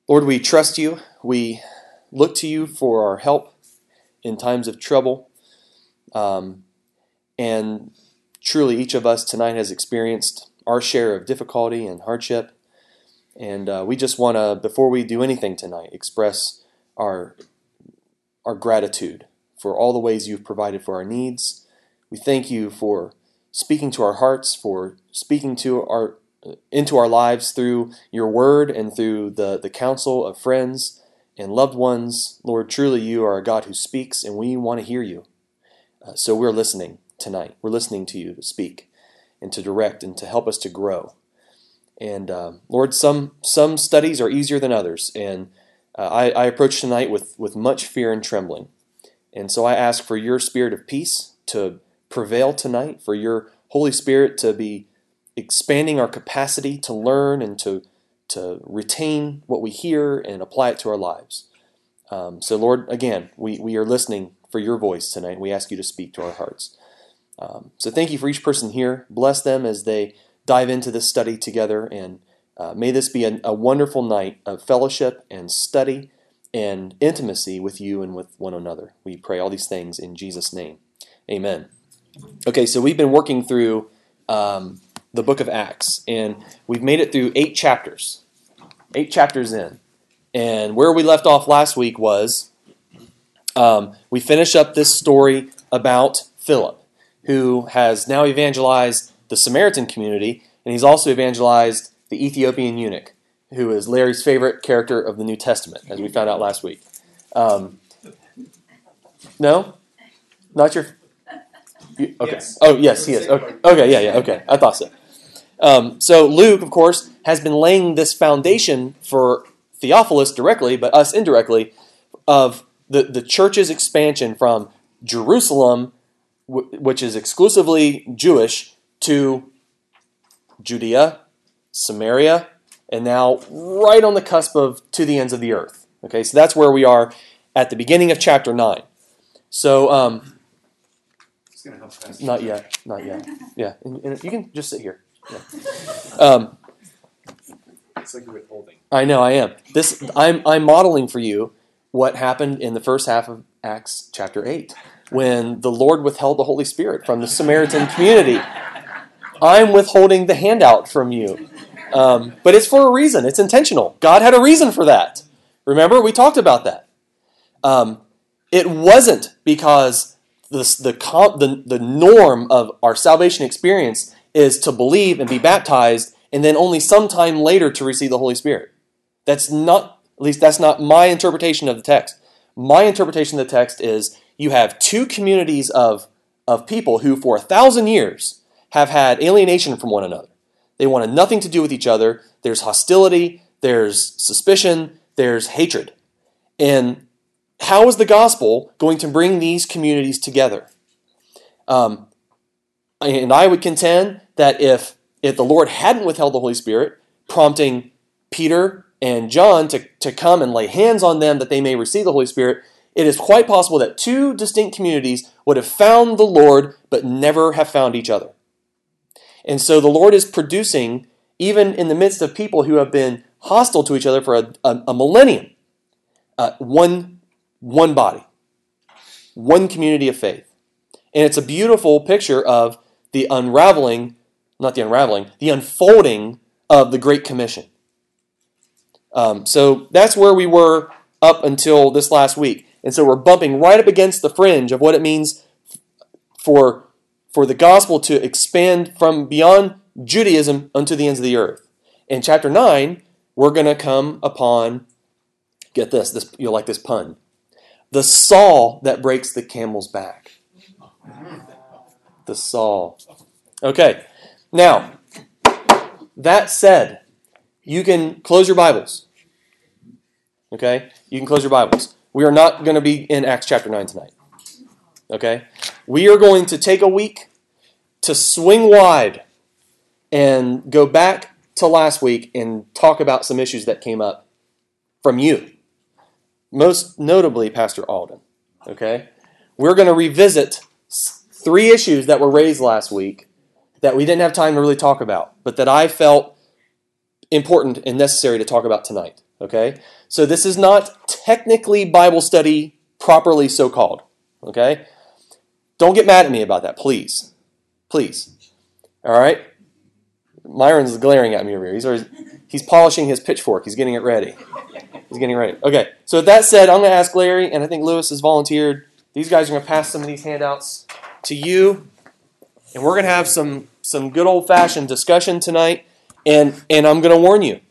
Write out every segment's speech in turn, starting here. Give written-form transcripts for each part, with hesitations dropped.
Lord, we trust you. We look to you for our help in times of trouble. And truly, each of us tonight has experienced our share of difficulty and hardship. And we just want to, before we do anything tonight, express our gratitude for all the ways you've provided for our needs. We thank you for speaking to our hearts, for speaking into our lives through your word and through the counsel of friends and loved ones. Lord, truly you are a God who speaks, and we want to hear you. So we're listening tonight. We're listening to you to speak and to direct and to help us to grow. And Lord, some studies are easier than others, and I approach tonight with much fear and trembling. And so I ask for your spirit of peace to prevail tonight, for your Holy Spirit to be expanding our capacity to learn and to retain what we hear and apply it to our lives. So Lord, again, we are listening for your voice tonight. We ask you to speak to our hearts. So thank you for each person here. Bless them as they dive into this study together, and may this be a wonderful night of fellowship and study and intimacy with you and with one another. We pray all these things in Jesus' name. Amen. Okay, so we've been working through the book of Acts, and we've made it through 8 chapters. 8 chapters in. And where we left off last week was we finished up this story about Philip, who has now evangelized the Samaritan community, and he's also evangelized the Ethiopian eunuch, who is Larry's favorite character of the New Testament, as we found out last week. No? Not your... Okay. Yes. Oh, yes, he is. Okay, yeah, okay. I thought so. So Luke, of course, has been laying this foundation for Theophilus directly, but us indirectly, of the church's expansion from Jerusalem, which is exclusively Jewish, to Judea, Samaria, and now right on the cusp of to the ends of the earth. Okay, so that's where we are at the beginning of chapter 9. So, It's going to help us. Not yet. Yeah, and you can just sit here. Yeah. It's like you're withholding. I know, I am. I'm modeling for you what happened in the first half of Acts chapter 8, when the Lord withheld the Holy Spirit from the Samaritan community. I'm withholding the handout from you. But it's for a reason. It's intentional. God had a reason for that. Remember, we talked about that. It wasn't because the norm of our salvation experience is to believe and be baptized and then only sometime later to receive the Holy Spirit. That's not my interpretation of the text. My interpretation of the text is you have two communities of people who for 1,000 years have had alienation from one another. They wanted nothing to do with each other. There's hostility, there's suspicion, there's hatred. And how is the gospel going to bring these communities together? And I would contend that if the Lord hadn't withheld the Holy Spirit, prompting Peter and John to come and lay hands on them that they may receive the Holy Spirit, it is quite possible that two distinct communities would have found the Lord but never have found each other. And so the Lord is producing, even in the midst of people who have been hostile to each other for a millennium, one body, one community of faith. And it's a beautiful picture of the unfolding of the Great Commission. So that's where we were up until this last week. And so we're bumping right up against the fringe of what it means for the gospel to expand from beyond Judaism unto the ends of the earth. In chapter 9, we're going to come upon, get this, you'll like this pun, the saw that breaks the camel's back. The saw. Okay, now, that said, you can close your Bibles. Okay, you can close your Bibles. We are not going to be in Acts chapter 9 tonight. Okay, we are going to take a week to swing wide and go back to last week and talk about some issues that came up from you. Most notably, Pastor Alden. Okay, we're going to revisit 3 issues that were raised last week that we didn't have time to really talk about, but that I felt important and necessary to talk about tonight. Okay? So this is not technically Bible study properly so called. Okay? Don't get mad at me about that, please. Please. All right? Myron's glaring at me over here. He's polishing his pitchfork. He's getting it ready. Okay, so with that said, I'm going to ask Larry, and I think Lewis has volunteered. These guys are going to pass some of these handouts to you, and we're going to have some good old-fashioned discussion tonight, and I'm going to warn you,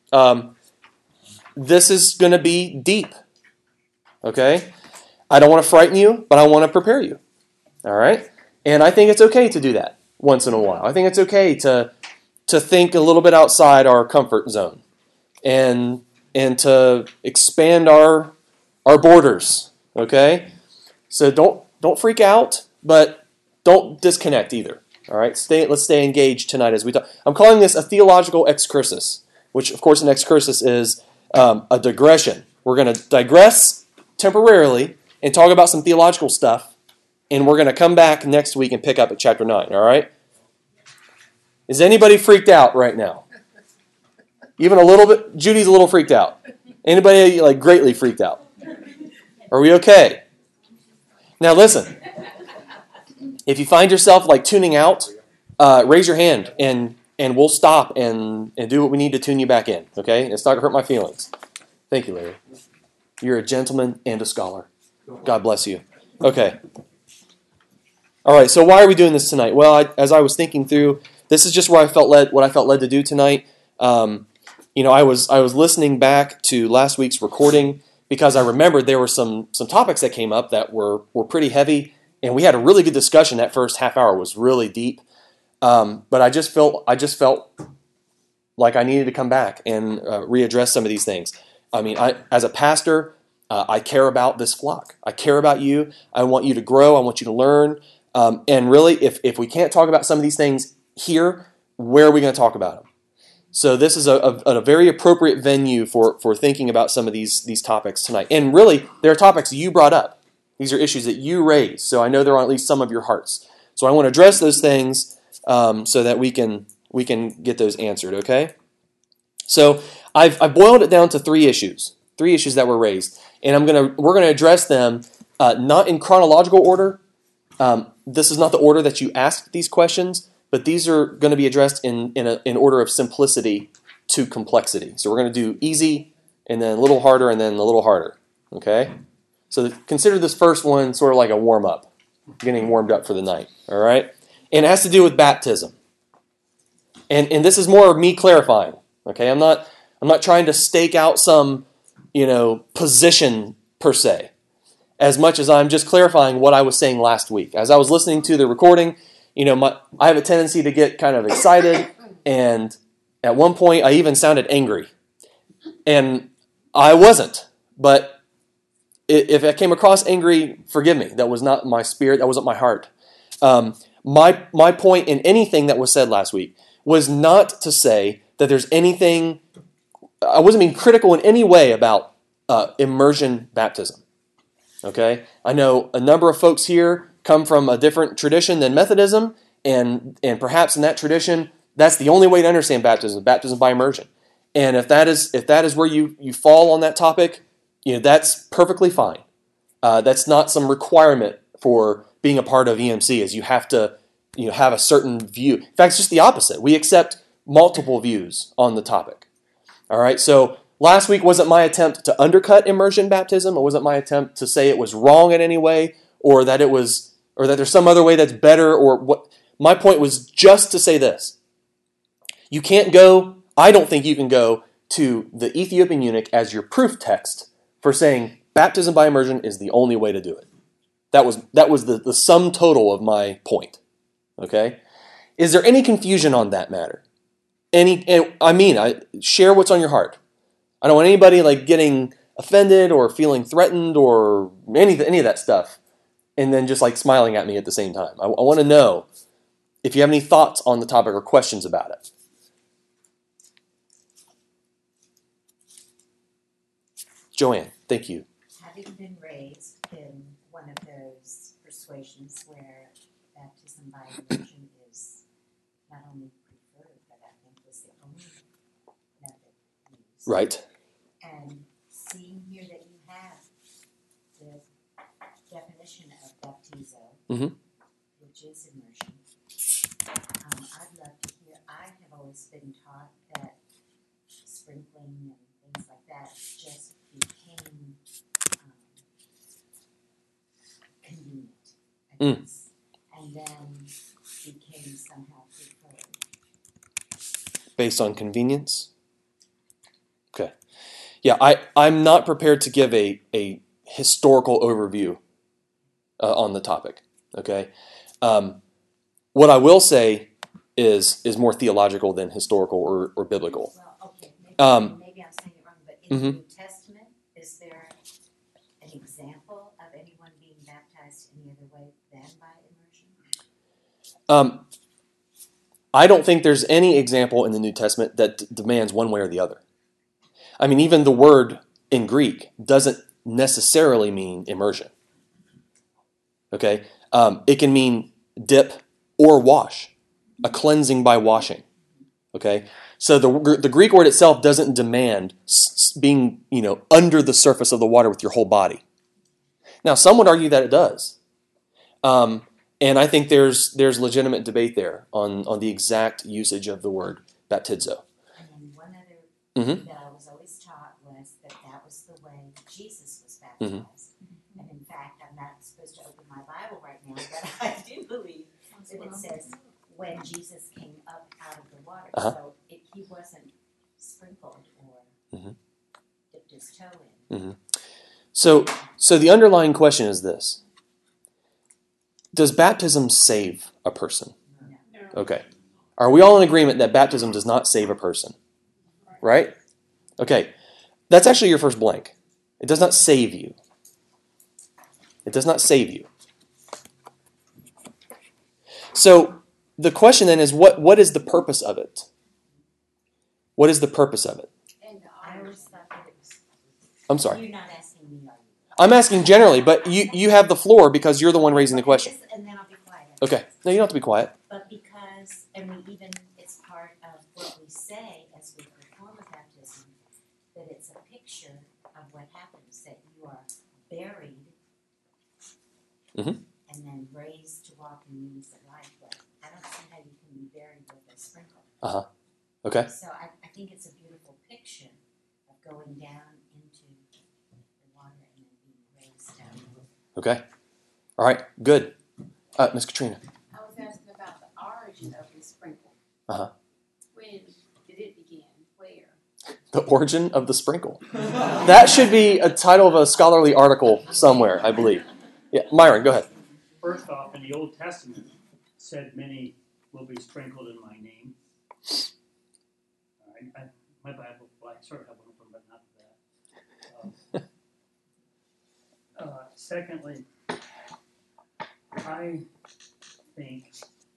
this is going to be deep, okay? I don't want to frighten you, but I want to prepare you, all right? And I think it's okay to do that once in a while. I think it's okay to think a little bit outside our comfort zone and to expand our borders, okay? So don't freak out, but don't disconnect either. All right, let's stay engaged tonight as we talk. I'm calling this a theological excursus, which of course an excursus is a digression. We're going to digress temporarily and talk about some theological stuff, and we're going to come back next week and pick up at chapter 9. All right? Is anybody freaked out right now? Even a little bit? Judy's a little freaked out. Anybody like greatly freaked out? Are we okay? Now listen. If you find yourself like tuning out, raise your hand and we'll stop and do what we need to tune you back in. Okay? It's not going to hurt my feelings. Thank you, Larry. You're a gentleman and a scholar. God bless you. Okay. All right, so why are we doing this tonight? Well, as I was thinking through, this is just what I felt led to do tonight. I was listening back to last week's recording because I remembered there were some topics that came up that were pretty heavy, and we had a really good discussion. That first half hour was really deep, but I just felt like I needed to come back and readdress some of these things. I mean, as a pastor, I care about this flock. I care about you. I want you to grow. I want you to learn. And really, if we can't talk about some of these things here, where are we going to talk about them? So this is a very appropriate venue for thinking about some of these topics tonight. And really, there are topics you brought up. These are issues that you raised. So I know they're on at least some of your hearts. So I want to address those things so that we can get those answered. Okay. So I've boiled it down to three issues that were raised, and we're gonna address them not in chronological order. This is not the order that you asked these questions, but these are going to be addressed in order of simplicity to complexity. So we're going to do easy, and then a little harder, and then a little harder. Okay? So consider this first one sort of like a warm-up, getting warmed up for the night. All right? And it has to do with baptism. And this is more of me clarifying. Okay? I'm not trying to stake out some, position per se, as much as I'm just clarifying what I was saying last week. As I was listening to the recording, I have a tendency to get kind of excited, and at one point I even sounded angry. And I wasn't, but if I came across angry, forgive me. That was not my spirit, that wasn't my heart. My point in anything that was said last week was not to say that there's anything, I wasn't being critical in any way about immersion baptism. Okay, I know a number of folks here come from a different tradition than Methodism, and perhaps in that tradition, that's the only way to understand baptism by immersion. And if that is where you fall on that topic, that's perfectly fine. That's not some requirement for being a part of EMC, as you have to have a certain view. In fact, it's just the opposite. We accept multiple views on the topic. All right, so last week wasn't my attempt to undercut immersion baptism. It wasn't my attempt to say it was wrong in any way, or that there's some other way that's better, or what. My point was just to say this. I don't think you can go to the Ethiopian eunuch as your proof text for saying baptism by immersion is the only way to do it. That was the sum total of my point. Okay? Is there any confusion on that matter? Share what's on your heart. I don't want anybody getting offended or feeling threatened or any of that stuff, and then just smiling at me at the same time. I want to know if you have any thoughts on the topic or questions about it. Joanne, thank you. Having been raised in one of those persuasions where baptism by immersion is not only preferred, but I think was the only Right. And seeing here that you have the definition of baptizo, Mhm. which is immersion, I'd love to hear. I have always been taught that sprinkling and things like that just became convenient, I guess, and then became somehow preferred. Based on convenience? Okay. Yeah, I'm not prepared to give a historical overview on the topic. Okay. What I will say is more theological than historical or biblical. Well, okay, maybe Um, I'm saying it wrong, but in the Mhm. New Testament, is there an example of anyone being baptized any other way than by immersion? I don't think there's any example in the New Testament that demands one way or the other. I mean, even the word in Greek doesn't necessarily mean immersion. Okay? It can mean dip or wash, a cleansing by washing. Okay? So the Greek word itself doesn't demand being, under the surface of the water with your whole body. Now, some would argue that it does. And I think there's legitimate debate there on the exact usage of the word baptizo. And then one other Mhm. that I was always taught was that was the way Jesus was Mhm. baptized. And in fact, I'm not supposed to open my Bible right now, but I do believe that it says when Jesus came up out of the water. Uh-huh. So he wasn't sprinkled or Mhm. dipped his toe in. So the underlying question is this: does baptism save a person? No. Okay. Are we all in agreement that baptism does not save a person? Right? Okay. That's actually your first blank. It does not save you. It does not save you. So the question then is, what is the purpose of it? What is the purpose of it? And I always thought that it was. I'm sorry. You're not asking me, are you? I'm asking generally, but you have the floor because you're the one raising the question. And then I'll be quiet. Okay. No, you don't have to be quiet. But because, it's part of what we say as we perform a baptism, that it's a picture of what happens, that you are buried Mhm. and then raised to walk in newness of life. But I don't see how you can be buried with a sprinkle. Okay. So I think it's a beautiful picture of going down into the water and then being raised up. Okay. All right. Good. Ms. Katrina. I was asking about the origin of the sprinkle. Uh-huh. When did it begin? Where? The origin of the sprinkle. That should be a title of a scholarly article somewhere, I believe. Yeah, Myron, go ahead. First off, in the Old Testament, it said many will be sprinkled in my name. My Bible, I sort of have one of them, but not that. Secondly, I think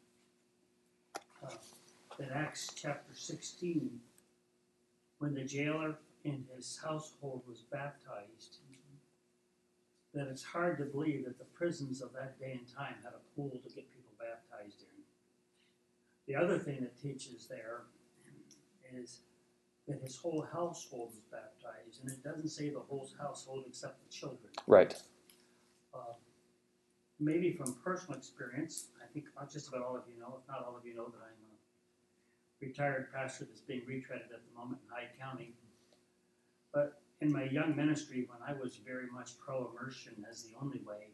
that Acts chapter 16, when the jailer and his household was baptized, that it's hard to believe that the prisons of that day and time had a pool to get people baptized in. The other thing that teaches there is that his whole household was baptized, and it doesn't say the whole household except the children. Right. Maybe from personal experience, I think just about all of you know, if not all of you know, that I'm a retired pastor that's being retreaded at the moment in Hyde County. But in my young ministry, when I was very much pro-immersion as the only way,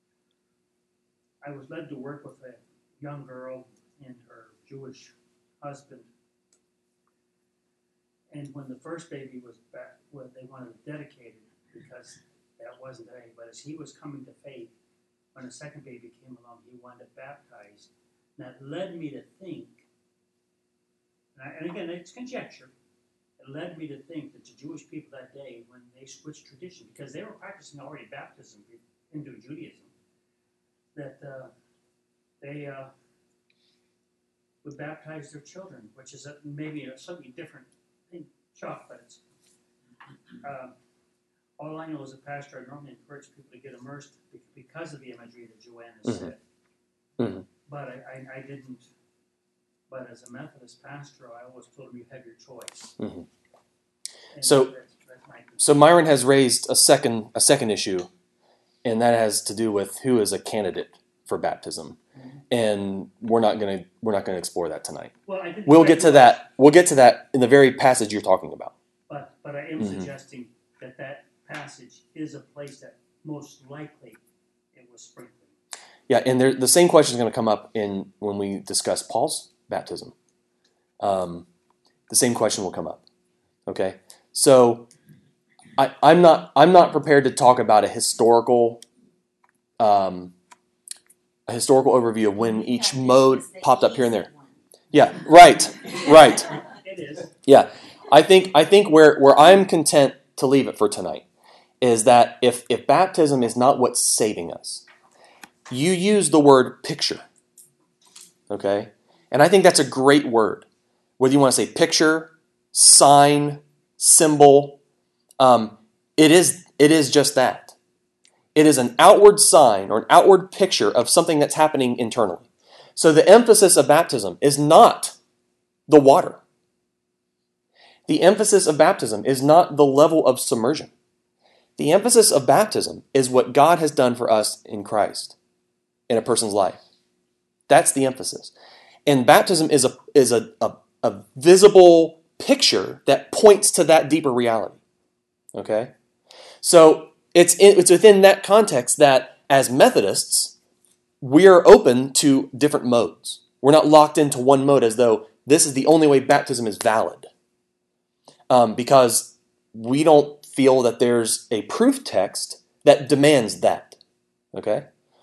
I was led to work with a young girl and her Jewish husband. And when the first baby was back, they wanted to dedicate it because that wasn't a, but as he was coming to faith, when a second baby came along, he wanted it baptized. And that led me to think, and again, it's conjecture, it led me to think that the Jewish people that day, when they switched tradition, because they were practicing already baptism into Judaism, that they would baptize their children, which is maybe a slightly different thing, Chuck, but it's, all I know as a pastor, I normally encourage people to get immersed because of the imagery that Joanna said. Mm-hmm. But I didn't. But as a Methodist pastor, I always told them you have your choice. Mm-hmm. And So- that's my concern. So Myron has raised a second issue, and that has to do with who is a candidate for baptism. And we're not gonna explore that tonight. Well, I didn't We'll say get to yours, that. We'll get to that in the very passage you're talking about. But I am Mhm. suggesting that passage is a place that most likely it was sprinkling. Yeah, and the same question is going to come up when we discuss Paul's baptism. The same question will come up. Okay, so I'm not prepared to talk about a historical overview of when each mode popped up here and there. Yeah, right. It is. Yeah, I think where I'm content to leave it for tonight is that if baptism is not what's saving us, you use the word picture, okay? And I think that's a great word. Whether you want to say picture, sign, symbol, it is just that. It is an outward sign or an outward picture of something that's happening internally. So the emphasis of baptism is not the water. The emphasis of baptism is not the level of submersion. The emphasis of baptism is what God has done for us in Christ in a person's life. That's the emphasis. And baptism is a visible picture that points to that deeper reality. Okay? So it's within that context that as Methodists, we are open to different modes. We're not locked into one mode as though this is the only way baptism is valid. Because we don't feel that there's a proof text that demands that. Okay?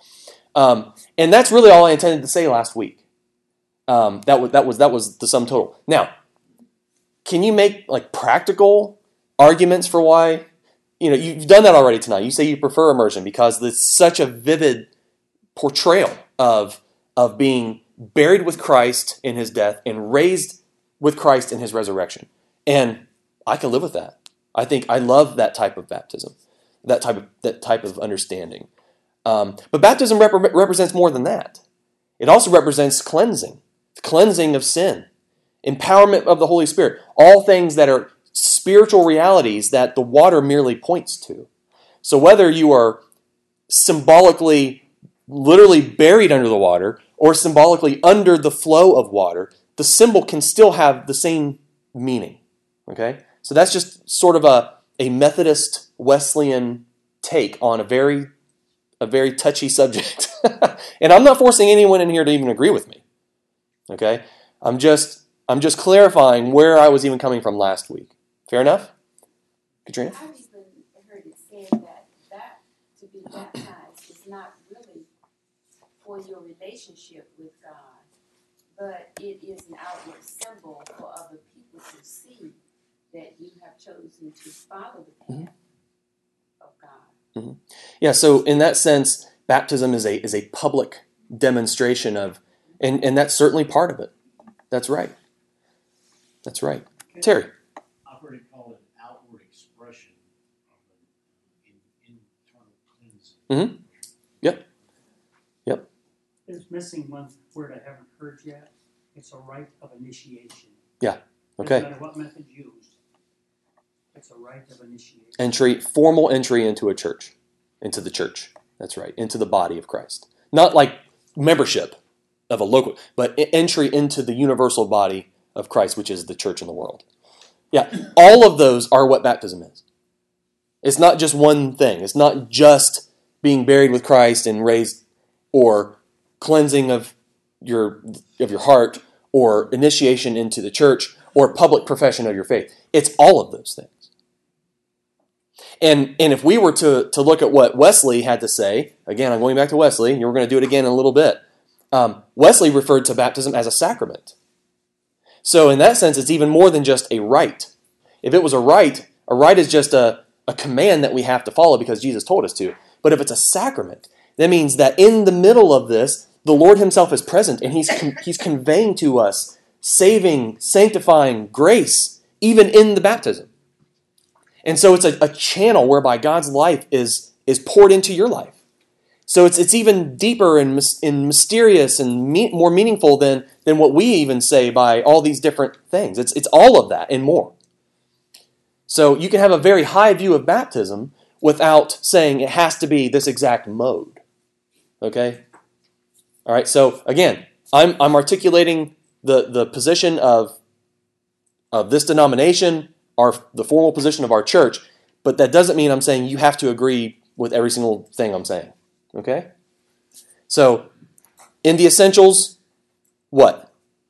And that's really all I intended to say last week. That was the sum total. Now, can you make like practical arguments for why? You've done that already tonight. You say you prefer immersion because it's such a vivid portrayal of being buried with Christ in his death and raised with Christ in his resurrection. And I can live with that. I love that type of baptism, that type of understanding. But baptism represents more than that. It also represents cleansing of sin, empowerment of the Holy Spirit, all things that are spiritual realities that the water merely points to. So whether you are symbolically, literally buried under the water, or symbolically under the flow of water, the symbol can still have the same meaning. Okay? So that's just sort of a Methodist Wesleyan take on a very touchy subject. And I'm not forcing anyone in here to even agree with me. Okay? I'm just clarifying where I was even coming from last week. Fair enough? Katrina? I've even heard it said that to be baptized is not really for your relationship with God, but it is an outward symbol for other people to see that you have chosen to follow the path of God. Yeah, so in that sense, baptism is a public demonstration of, and that's certainly part of it. That's right. That's right. Terry? I've heard it called an outward expression of an internal cleansing. Yep. There's missing one word I haven't heard yet. It's a rite of initiation. Okay. Doesn't matter what method used. It's a rite of initiation. Formal entry into a church, into the church. That's right, into the body of Christ. Not like membership of a local, but entry into the universal body of Christ, which is the church in the world. Yeah, all of those are what baptism is. It's not just one thing. It's not just being buried with Christ and raised, or cleansing of your heart, or initiation into the church, or public profession of your faith. It's all of those things. And if we were to look at what Wesley had to say, again, I'm going back to Wesley, and we're going to do it again in a little bit. Wesley referred to baptism as a sacrament. So in that sense, it's even more than just a rite. If it was a rite is just a command that we have to follow because Jesus told us to. But if it's a sacrament, that means that in the middle of this, the Lord himself is present, and he's conveying to us saving, sanctifying grace, even in the baptism. And so it's a channel whereby God's life is poured into your life. So it's even deeper and mysterious and more meaningful than what we even say by all these different things. It's all of that and more. So you can have a very high view of baptism without saying it has to be this exact mode. Okay? All right, so again, I'm articulating the position of this denomination, the formal position of our church, but that doesn't mean I'm saying you have to agree with every single thing I'm saying. Okay? So, in the essentials, what?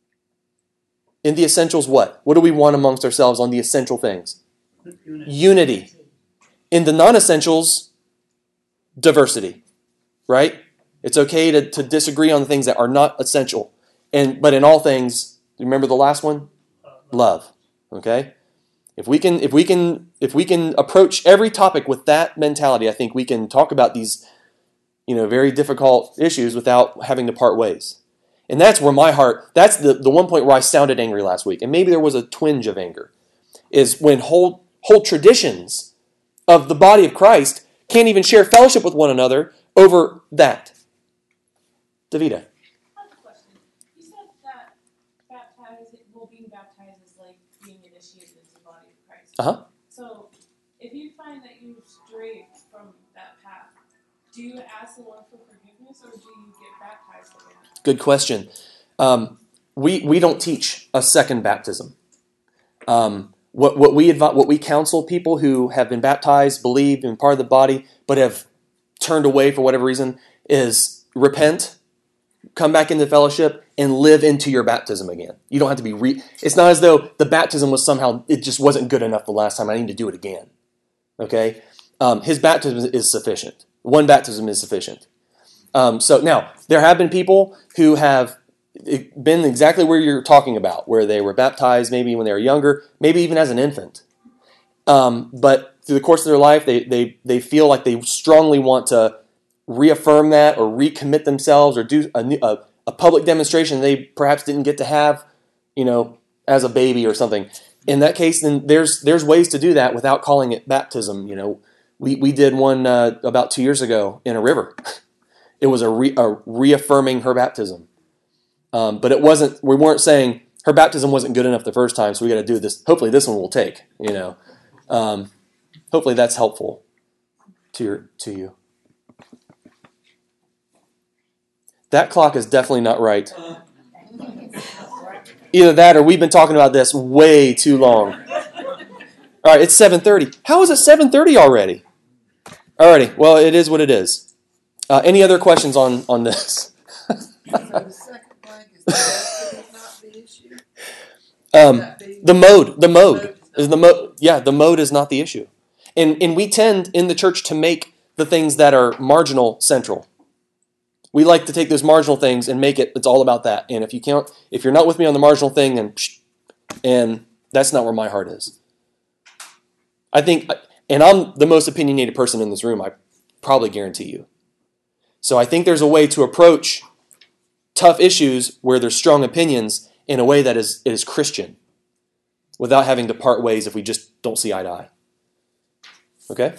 In the essentials, what? What do we want amongst ourselves on the essential things? Unity. In the non-essentials, diversity. Right? It's okay to disagree on the things that are not essential. But in all things, remember the last one? Love. Okay? If we can approach every topic with that mentality, I think we can talk about these, very difficult issues without having to part ways. And that's where that's the one point where I sounded angry last week, and maybe there was a twinge of anger, is when whole traditions of the body of Christ can't even share fellowship with one another over that. Davida. I have a question. You said that being baptized is like being initiated into the body of Christ. Uh-huh. So, if you find that you stray from that path, do you ask the Lord for forgiveness, or do you get baptized again? Good question. We don't teach a second baptism. What we counsel people who have been baptized, believe, and part of the body, but have turned away for whatever reason, is repent, come back into fellowship, and live into your baptism again. You don't have to be it's not as though the baptism was somehow, it just wasn't good enough the last time, I need to do it again. Okay? His baptism is sufficient. One baptism is sufficient. So now, there have been people who have been exactly where you're talking about, where they were baptized maybe when they were younger, maybe even as an infant. But through the course of their life, they feel like they strongly want to reaffirm that or recommit themselves or do a public demonstration they perhaps didn't get to have, as a baby or something. In that case, then there's ways to do that without calling it baptism. We did one about 2 years ago in a river. It was a reaffirming her baptism. But it wasn't. We weren't saying her baptism wasn't good enough the first time, so we got to do this. Hopefully, this one will take. Hopefully, that's helpful to you. That clock is definitely not right. Either that, or we've been talking about this way too long. All right, it's 7:30. How is it 7:30 already? Alrighty. Well, it is what it is. Any other questions on this? So the second blank is not the issue? The mode is the mode. Yeah, the mode is not the issue, and we tend in the church to make the things that are marginal central. We like to take those marginal things and make it's all about that. And if you're not with me on the marginal thing, then and that's not where my heart is. I think, and I'm the most opinionated person in this room, I probably guarantee you. So I think there's a way to approach tough issues where there's strong opinions in a way that is Christian, without having to part ways if we just don't see eye to eye. Okay?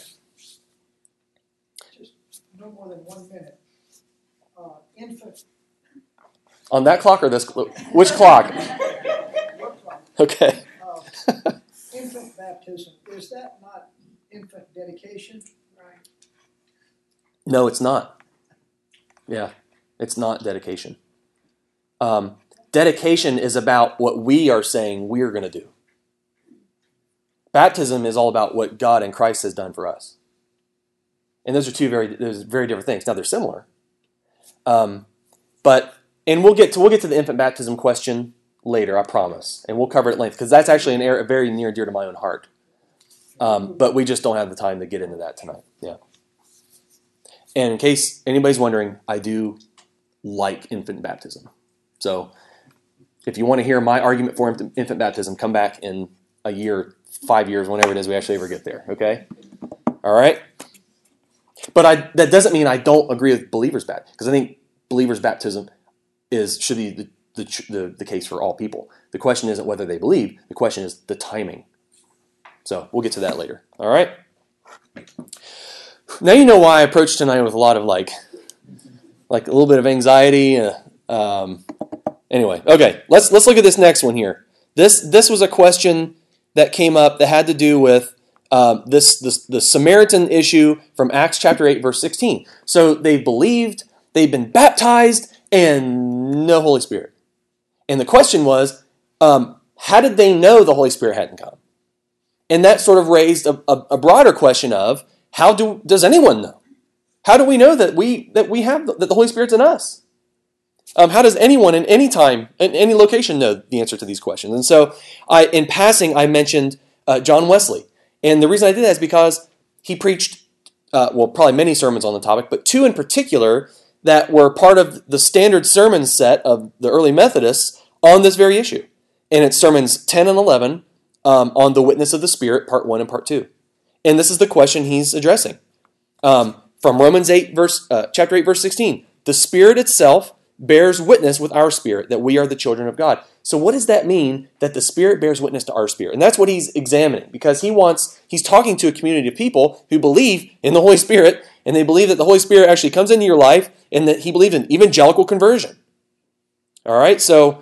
Just no more than 1 minute. Infant. On that clock or this? Which clock? What clock? Okay. Infant baptism, is that not infant dedication? Right. No, it's not. Yeah, it's not dedication. Dedication is about what we are saying we're going to do. Baptism is all about what God and Christ has done for us. And those are very different things. Now, they're similar. And we'll get to the infant baptism question later, I promise. And we'll cover it at length, because that's actually an area very near and dear to my own heart. But we just don't have the time to get into that tonight. Yeah. And in case anybody's wondering, I do like infant baptism. So if you want to hear my argument for infant baptism, come back in a year, 5 years, whenever it is we actually ever get there. Okay? All right? But that doesn't mean I don't agree with believers' baptism, because I think believers' baptism should be the case for all people. The question isn't whether they believe. The question is the timing. So we'll get to that later. All right? Now you know why I approached tonight with a lot of like a little bit of anxiety. Anyway, okay. Let's look at this next one here. This was a question that came up that had to do with the Samaritan issue from Acts chapter 8, verse 16. So they believed, they've been baptized, and no Holy Spirit. And the question was, how did they know the Holy Spirit hadn't come? And that sort of raised a broader question of, how does anyone know? How do we know that the Holy Spirit's in us? How does anyone in any time, in any location, know the answer to these questions? And so, in passing, I mentioned John Wesley. And the reason I did that is because he preached, probably many sermons on the topic, but two in particular that were part of the standard sermon set of the early Methodists on this very issue. And it's sermons 10 and 11 on the witness of the Spirit, part 1 and part 2. And this is the question he's addressing. From Romans chapter 8, verse 16. The Spirit itself bears witness with our spirit that we are the children of God. So what does that mean, that the Spirit bears witness to our spirit? And that's what he's examining, because he's talking to a community of people who believe in the Holy Spirit, and they believe that the Holy Spirit actually comes into your life, and that he believed in evangelical conversion. All right, so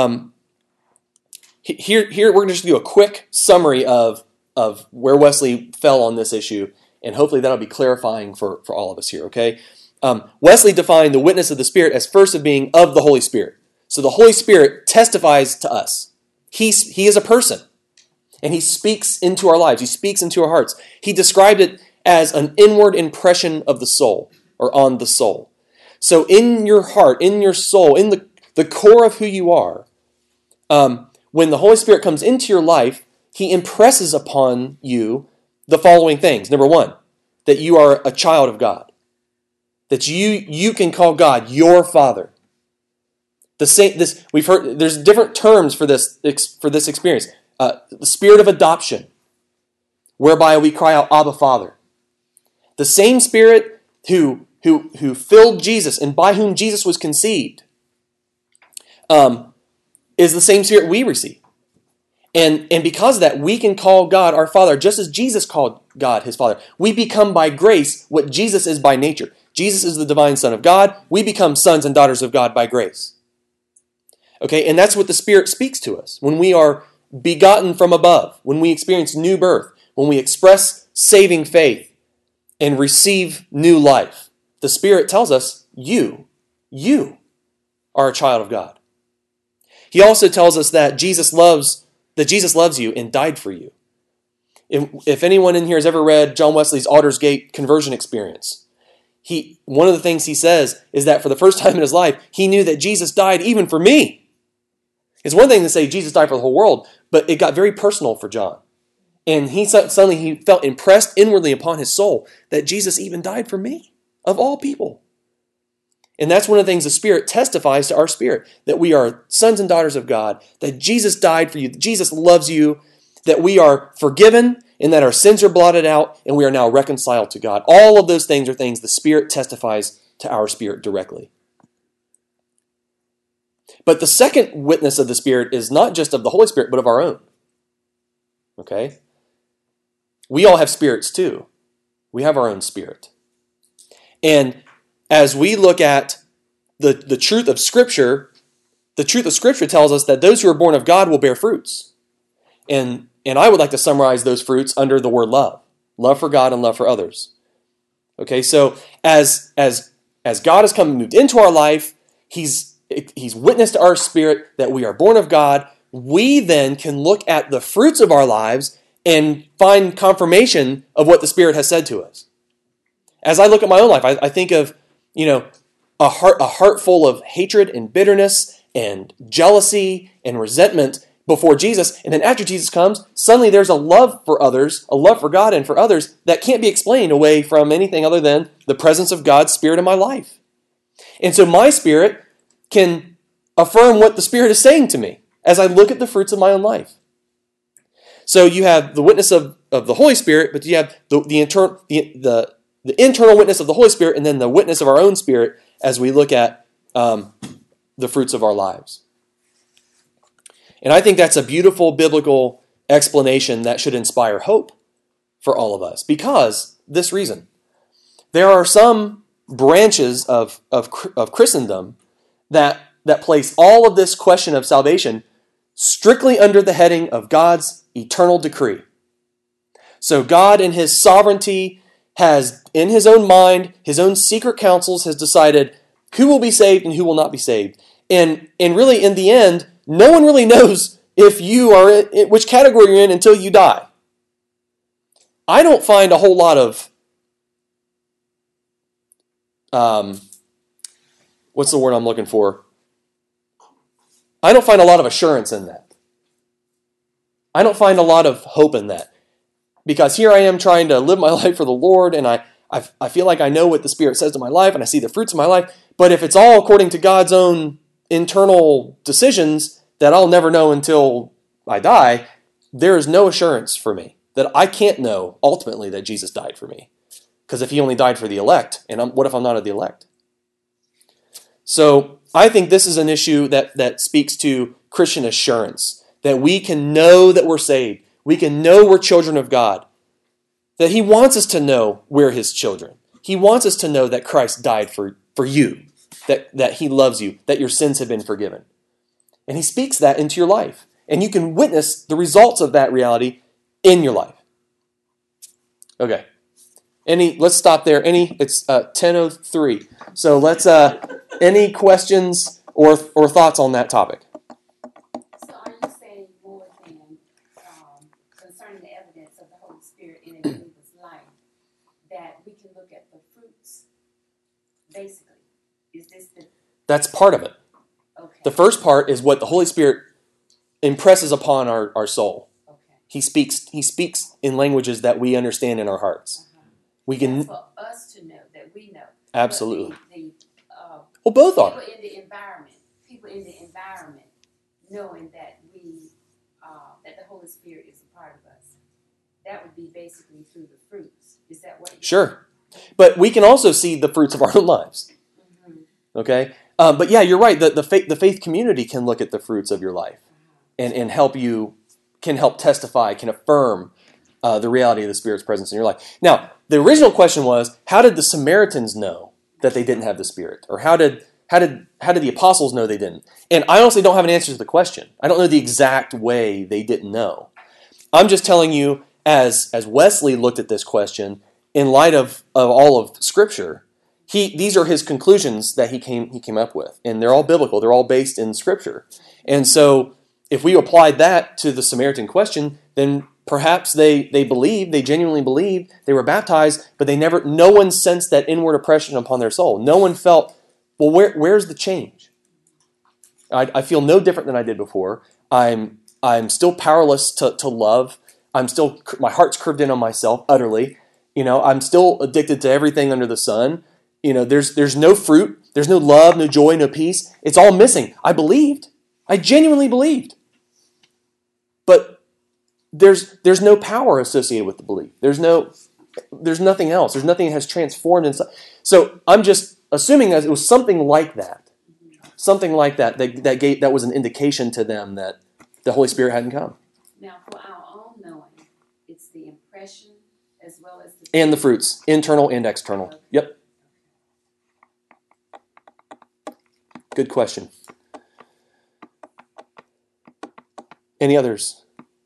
here we're going to just do a quick summary of where Wesley fell on this issue, and hopefully that'll be clarifying for all of us here, okay? Wesley defined the witness of the Spirit as first of being of the Holy Spirit. So the Holy Spirit testifies to us. He is a person, and he speaks into our lives. He speaks into our hearts. He described it as an inward impression of the soul, or on the soul. So in your heart, in your soul, in the core of who you are, when the Holy Spirit comes into your life, he impresses upon you the following things. Number one, that you are a child of God. That you can call God your Father. We've heard there's different terms for this experience. The spirit of adoption, whereby we cry out, Abba, Father. The same Spirit who filled Jesus and by whom Jesus was conceived is the same Spirit we receive. And because of that, we can call God our Father, just as Jesus called God his Father. We become by grace what Jesus is by nature. Jesus is the divine Son of God. We become sons and daughters of God by grace. Okay, and that's what the Spirit speaks to us. When we are begotten from above, when we experience new birth, when we express saving faith and receive new life, the Spirit tells us, you are a child of God. He also tells us that Jesus loves you and died for you. If anyone in here has ever read John Wesley's Aldersgate conversion experience, one of the things he says is that for the first time in his life, he knew that Jesus died even for me. It's one thing to say Jesus died for the whole world, but it got very personal for John. And suddenly he felt impressed inwardly upon his soul that Jesus even died for me, of all people. And that's one of the things the Spirit testifies to our spirit, that we are sons and daughters of God, that Jesus died for you, that Jesus loves you, that we are forgiven, and that our sins are blotted out, and we are now reconciled to God. All of those things are things the Spirit testifies to our spirit directly. But the second witness of the Spirit is not just of the Holy Spirit, but of our own. Okay? We all have spirits too. We have our own spirit. And as we look at the truth of Scripture, the truth of Scripture tells us that those who are born of God will bear fruits. And I would like to summarize those fruits under the word love. Love for God and love for others. Okay, so as God has come and moved into our life, He's witnessed to our spirit that we are born of God. We then can look at the fruits of our lives and find confirmation of what the Spirit has said to us. As I look at my own life, I think of, a heart full of hatred and bitterness and jealousy and resentment before Jesus. And then after Jesus comes, suddenly there's a love for others, a love for God and for others that can't be explained away from anything other than the presence of God's Spirit in my life. And so my spirit can affirm what the Spirit is saying to me as I look at the fruits of my own life. So you have the witness of the Holy Spirit, but you have the internal witness of the Holy Spirit, and then the witness of our own spirit as we look at the fruits of our lives. And I think that's a beautiful biblical explanation that should inspire hope for all of us, because this reason. There are some branches of Christendom that place all of this question of salvation strictly under the heading of God's eternal decree. So God in his sovereignty has, in his own mind, his own secret counsels, has decided who will be saved and who will not be saved. And really, in the end, no one really knows if you are in which category you're in until you die. I don't find a whole lot of, what's the word I'm looking for? I don't find a lot of assurance in that. I don't find a lot of hope in that. Because here I am trying to live my life for the Lord, and I feel like I know what the Spirit says to my life, and I see the fruits of my life. But if it's all according to God's own internal decisions that I'll never know until I die, there is no assurance for me that I can't know ultimately that Jesus died for me. Because if he only died for the elect, and what if I'm not of the elect? So I think this is an issue that speaks to Christian assurance, that we can know that we're saved. We can know we're children of God, that he wants us to know we're his children. He wants us to know that Christ died for you, that he loves you, that your sins have been forgiven. And he speaks that into your life. And you can witness the results of that reality in your life. Okay. Let's stop there. It's 10:03. So let's, any questions or thoughts on that topic? So are you saying more than concerning the evidence of the Holy Spirit in a believer's life, that we can look at the fruits, basically? Is this the... That's part of it. Okay. The first part is what the Holy Spirit impresses upon our soul. Okay. He speaks in languages that we understand in our hearts. We can... That's for us to know, that we know. Absolutely. Well, both are. People in the environment, knowing that that the Holy Spirit is a part of us. That would be basically through the fruits. Is that what you're Sure. But we can also see the fruits of our own lives. Mm-hmm. Okay? But yeah, you're right. The faith community can look at the fruits of your life and can help testify, can affirm the reality of the Spirit's presence in your life. Now, the original question was, how did the Samaritans know that they didn't have the Spirit? Or how did the apostles know they didn't? And I honestly don't have an answer to the question. I don't know the exact way they didn't know. I'm just telling you, as Wesley looked at this question, in light of all of Scripture, these are his conclusions that he came up with. And they're all biblical. They're all based in Scripture. And so if we applied that to the Samaritan question, then perhaps they genuinely believed, they were baptized, but no one sensed that inward oppression upon their soul. No one felt, well, where's the change? I feel no different than I did before. I'm still powerless to love. My heart's curved in on myself utterly. I'm still addicted to everything under the sun. There's no fruit, there's no love, no joy, no peace. It's all missing. I believed. I genuinely believed. But there's no power associated with the belief. There's nothing else. There's nothing that has transformed inside. So I'm just assuming that it was something like that. Something like that was an indication to them that the Holy Spirit hadn't come. Now, for our own knowing, it's the impression as well as and the fruits, internal and external. Okay. Yep. Good question. Any others?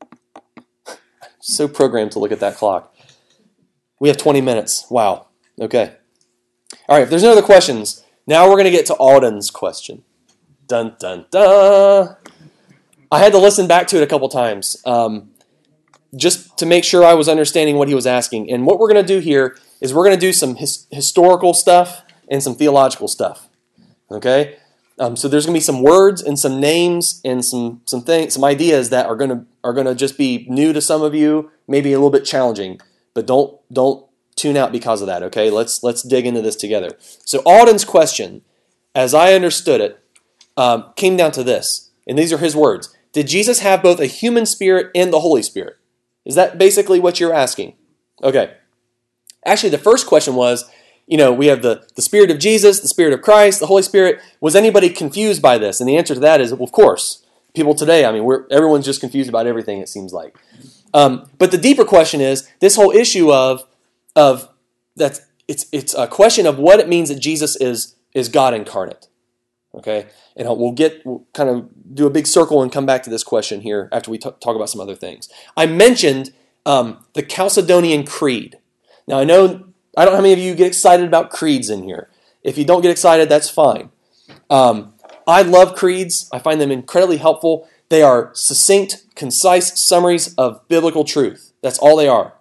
So programmed to look at that clock. We have 20 minutes. Wow. Okay. All right, if there's no other questions, now we're going to get to Alden's question. Dun, dun, dun. I had to listen back to it a couple times just to make sure I was understanding what he was asking. And what we're going to do here is we're going to do some historical stuff and some theological stuff. Okay? So there's going to be some words and some names and some ideas that are going to just be new to some of you, maybe a little bit challenging, but don't tune out because of that. Okay, let's dig into this together. So Alden's question, as I understood it, came down to this, and these are his words: did Jesus have both a human spirit and the Holy Spirit? Is that basically what you're asking? Okay. Actually, the first question was, we have the Spirit of Jesus, the Spirit of Christ, the Holy Spirit. Was anybody confused by this? And the answer to that is, well, of course. People today, everyone's just confused about everything, it seems like. But the deeper question is this whole issue of that it's a question of what it means that Jesus is God incarnate. Okay, and we'll kind of do a big circle and come back to this question here after we talk about some other things. I mentioned the Chalcedonian Creed. Now, I don't know how many of you get excited about creeds in here. If you don't get excited, that's fine. I love creeds. I find them incredibly helpful. They are succinct, concise summaries of biblical truth. That's all they are.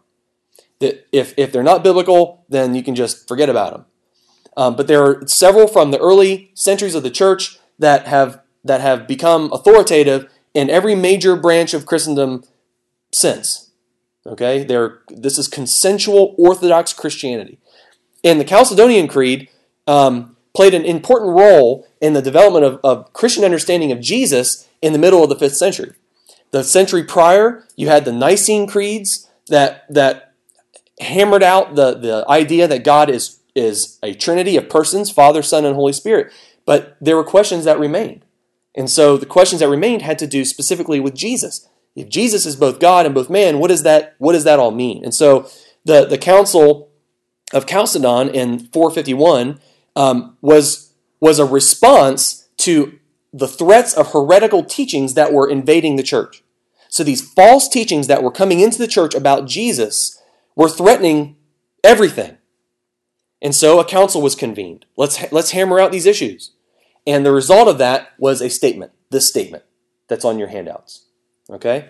If they're not biblical, then you can just forget about them. But there are several from the early centuries of the church that have become authoritative in every major branch of Christendom since. Okay, this is consensual Orthodox Christianity, and the Chalcedonian Creed played an important role in the development of Christian understanding of Jesus in the middle of the 5th century. The century prior, you had the Nicene creeds that hammered out the idea that God is a trinity of persons, Father, Son, and Holy Spirit. But there were questions that remained. And so the questions that remained had to do specifically with Jesus. If Jesus is both God and both man, what does that all mean? And so the Council of Chalcedon in 451 was a response to the threats of heretical teachings that were invading the church. So these false teachings that were coming into the church about Jesus were threatening everything. And so a council was convened. Let's hammer out these issues. And the result of that was a statement, this statement that's on your handouts. Okay?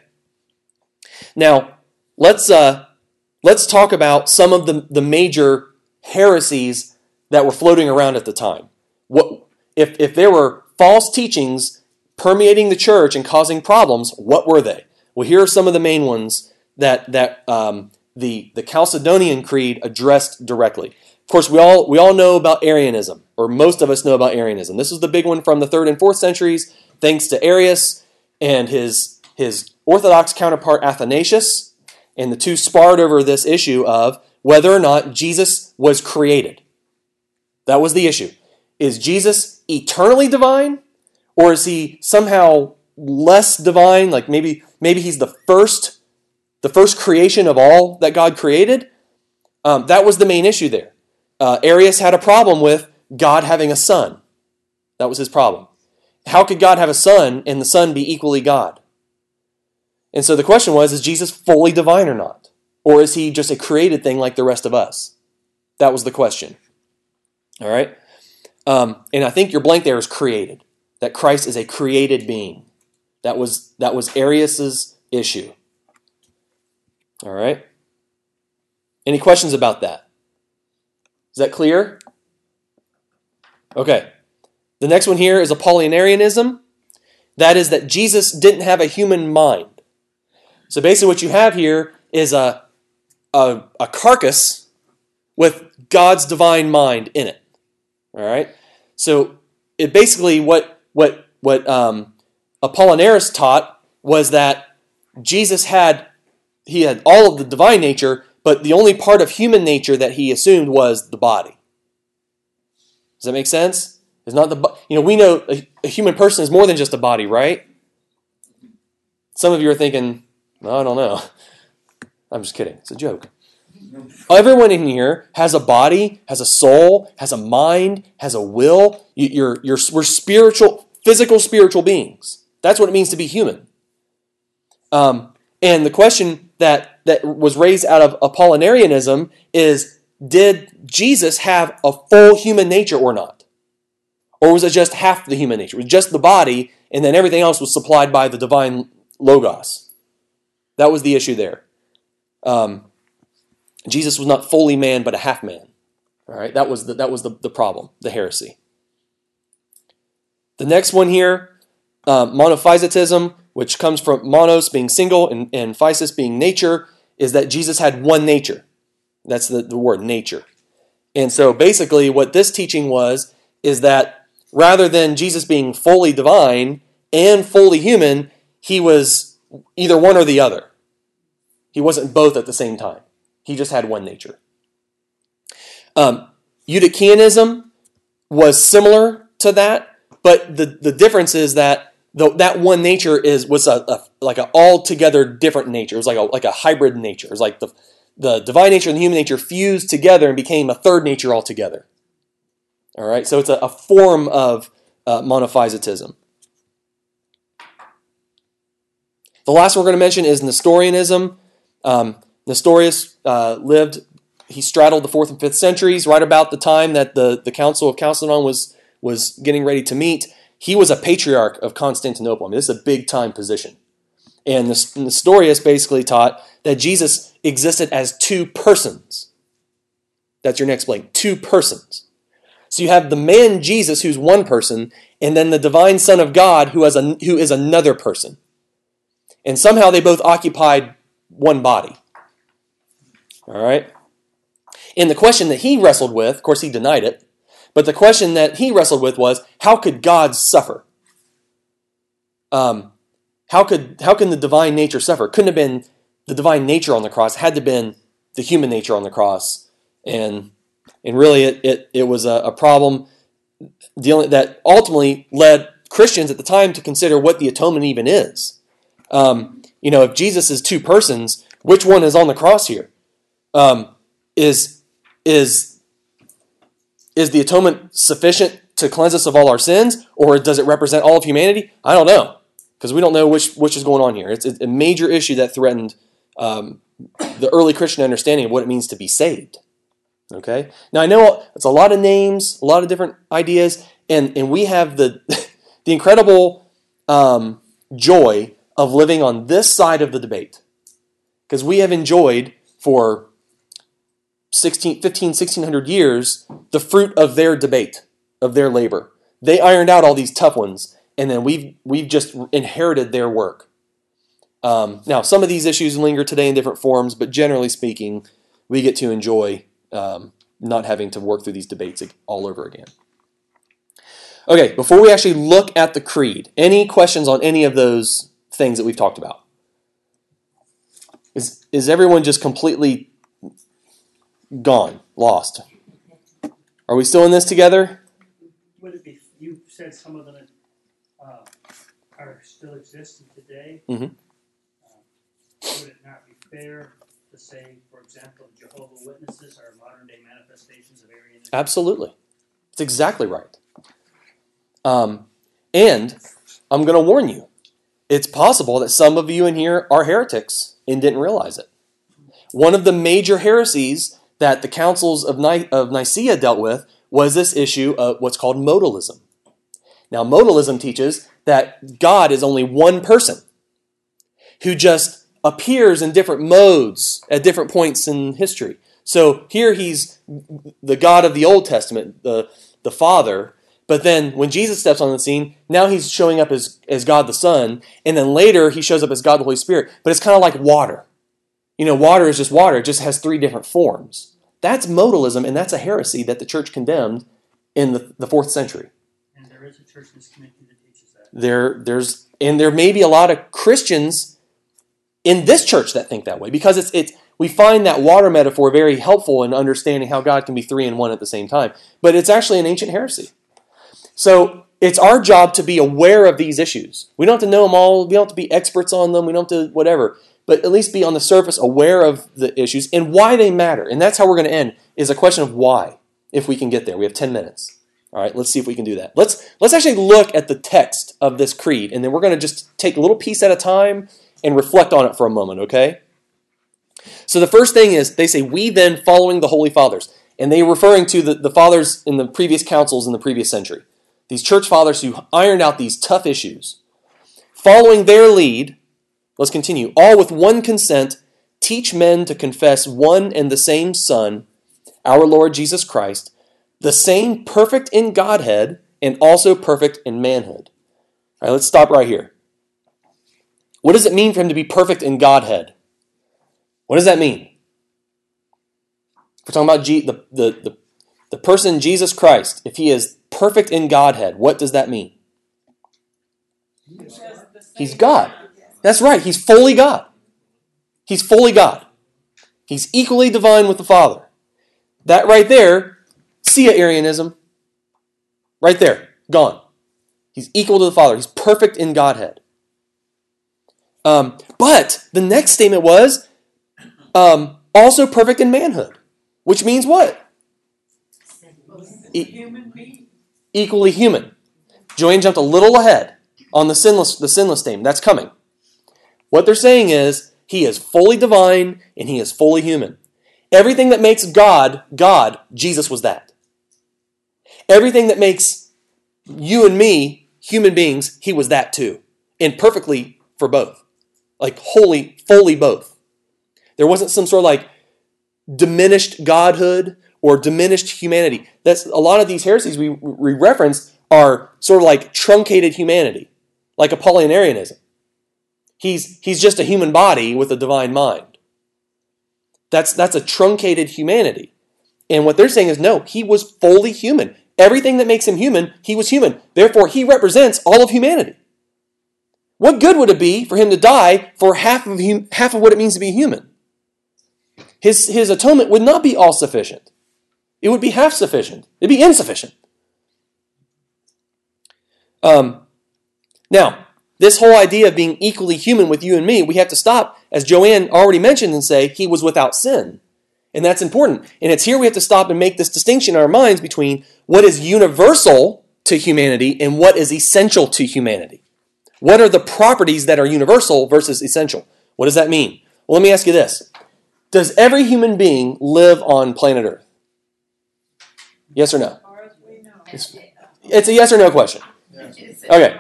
Now, let's talk about some of the major heresies that were floating around at the time. If there were false teachings permeating the church and causing problems, what were they? Well, here are some of the main ones that the Chalcedonian Creed addressed directly. Of course, we all know about Arianism, or most of us know about Arianism. This was the big one from the 3rd and 4th centuries, thanks to Arius and his Orthodox counterpart Athanasius, and the two sparred over this issue of whether or not Jesus was created. That was the issue. Is Jesus eternally divine, or is he somehow less divine? Like maybe he's the first creation of all that God created? That was the main issue there. Arius had a problem with God having a son. That was his problem. How could God have a son and the son be equally God? And so the question was, is Jesus fully divine or not? Or is he just a created thing like the rest of us? That was the question. All right? And I think your blank there is created. That Christ is a created being. That was Arius's issue. All right? Any questions about that? Is that clear? Okay. The next one here is Apollinarianism. That is that Jesus didn't have a human mind. So basically what you have here is a carcass with God's divine mind in it. All right? So it basically what Apollinaris taught was that Jesus had all of the divine nature, but the only part of human nature that he assumed was the body. Does that make sense? It's not we know a human person is more than just a body, right? Some of you are thinking, well, I don't know. I'm just kidding. It's a joke. Everyone in here has a body, has a soul, has a mind, has a will. We're physical spiritual beings. That's what it means to be human. And the question that was raised out of Apollinarianism is, did Jesus have a full human nature or not? Or was it just half the human nature? It was just the body, and then everything else was supplied by the divine Logos. That was the issue there. Jesus was not fully man, but a half man. All right, that was the problem, the heresy. The next one here, monophysitism, which comes from monos being single and physis being nature, is that Jesus had one nature. That's the word, nature. And so basically what this teaching is that rather than Jesus being fully divine and fully human, he was either one or the other. He wasn't both at the same time. He just had one nature. Eutychianism was similar to that, but the difference is that that one nature was like an altogether different nature. It was like a hybrid nature. It was like the divine nature and the human nature fused together and became a third nature altogether. All right, so it's a form of monophysitism. The last one we're going to mention is Nestorianism. Nestorius he straddled the 4th and 5th centuries, right about the time that the Council of Chalcedon was getting ready to meet. He was a patriarch of Constantinople. I mean, this is a big-time position. And Nestorius basically taught that Jesus existed as two persons. That's your next blank, two persons. So you have the man Jesus, who's one person, and then the divine Son of God, who is another person. And somehow they both occupied one body. All right? And the question that he wrestled with, of course he denied it, but the question that he wrestled with was, how could God suffer? How can the divine nature suffer? It couldn't have been the divine nature on the cross. It had to have been the human nature on the cross. And really it was a problem that ultimately led Christians at the time to consider what the atonement even is. If Jesus is two persons, which one is on the cross here? Is the atonement sufficient to cleanse us of all our sins, or does it represent all of humanity? I don't know, because we don't know which is going on here. It's a major issue that threatened the early Christian understanding of what it means to be saved. Okay? Now I know it's a lot of names, a lot of different ideas, and we have the the incredible joy of living on this side of the debate, because we have enjoyed for 1600 years the fruit of their debate, of their labor. They ironed out all these tough ones, and then we've just inherited their work. Now, some of these issues linger today in different forms, but generally speaking, we get to enjoy not having to work through these debates all over again. Okay, before we actually look at the creed, any questions on any of those things that we've talked about? Is everyone just completely gone, lost? Are we still in this together? Would it be? You said some of them are still existing today. Mm-hmm. Would it not be fair to say, for example, Jehovah's Witnesses are modern day manifestations of Arianism? Absolutely, that's exactly right. And I'm going to warn you, it's possible that some of you in here are heretics and didn't realize it. One of the major heresies that the councils of Nicaea dealt with was this issue of what's called modalism. Now, modalism teaches that God is only one person who just appears in different modes at different points in history. So here he's the God of the Old Testament, the Father, but then when Jesus steps on the scene, now he's showing up as God the Son, and then later he shows up as God the Holy Spirit. But it's kind of like water. Water is just water. It just has 3 different forms. That's modalism, and that's a heresy that the church condemned in the 4th century. And there is a church in this community that teaches that. There may be a lot of Christians in this church that think that way, because we find that water metaphor very helpful in understanding how God can be 3 in 1 at the same time. But it's actually an ancient heresy. So it's our job to be aware of these issues. We don't have to know them all. We don't have to be experts on them. We don't have to whatever. But at least be on the surface aware of the issues and why they matter. And that's how we're going to end, is a question of why, if we can get there. We have 10 minutes. All right, let's see if we can do that. Let's actually look at the text of this creed, and then we're going to just take a little piece at a time and reflect on it for a moment, okay? So the first thing is, they say, we then following the Holy Fathers. And they're referring to the fathers in the previous councils in the previous century. These church fathers who ironed out these tough issues. Following their lead, let's continue. All with one consent, teach men to confess one and the same Son, our Lord Jesus Christ, the same perfect in Godhead and also perfect in manhood. All right, let's stop right here. What does it mean for him to be perfect in Godhead? What does that mean? If we're talking about the person Jesus Christ, if he is perfect in Godhead, what does that mean? He's God. That's right. He's fully God. He's fully God. He's equally divine with the Father. That right there, see ya, Arianism. Right there, gone. He's equal to the Father. He's perfect in Godhead. But the next statement was also perfect in manhood, which means what? Equally human. Joanne jumped a little ahead on the sinless statement. That's coming. What they're saying is, He is fully divine and he is fully human. Everything that makes God, God, Jesus was that. Everything that makes you and me, human beings, he was that too. And perfectly for both. Like wholly, fully both. There wasn't some sort of like diminished godhood or diminished humanity. That's a lot of these heresies we referenced are sort of like truncated humanity, like Apollinarianism. He's just a human body with a divine mind. That's a truncated humanity. And what they're saying is, no, he was fully human. Everything that makes him human, he was human. Therefore, he represents all of humanity. What good would it be for him to die for half of what it means to be human? His atonement would not be all sufficient. It would be half sufficient. It'd be insufficient. Now, this whole idea of being equally human with you and me, we have to stop, as Joanne already mentioned, and say he was without sin. And that's important. And it's here we have to stop and make this distinction in our minds between what is universal to humanity and what is essential to humanity. What are the properties that are universal versus essential? What does that mean? Well, let me ask you this. Does every human being live on planet Earth? Yes or no? It's a yes or no question. Okay.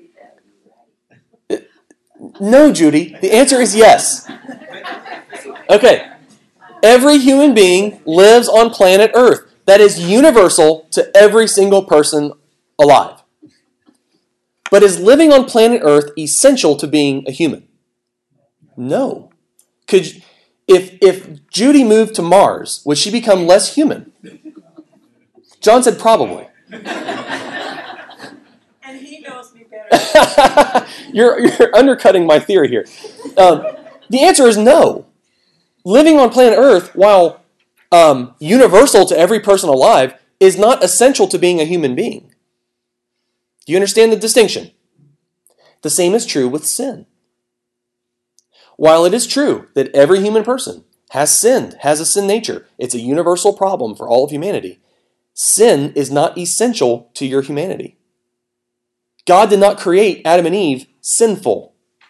No, Judy. The answer is yes. Okay. Every human being lives on planet Earth. That is universal to every single person alive. But is living on planet Earth essential to being a human? No. If Judy moved to Mars, would she become less human? John said probably. And he knows me better. You're undercutting my theory here. The answer is no. Living on planet Earth, while universal to every person alive, is not essential to being a human being. Do you understand the distinction? The same is true with sin. While it is true that every human person has sinned, has a sin nature, it's a universal problem for all of humanity, sin is not essential to your humanity. God did not create Adam and Eve sinful.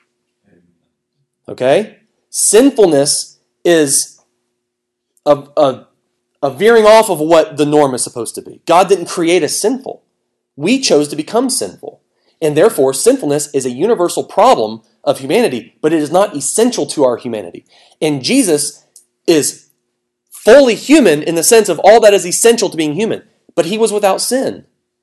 Okay? Sinfulness is a veering off of what the norm is supposed to be. God didn't create us sinful. We chose to become sinful. And therefore, sinfulness is a universal problem of humanity, but it is not essential to our humanity. And Jesus is fully human in the sense of all that is essential to being human, but he was without sin.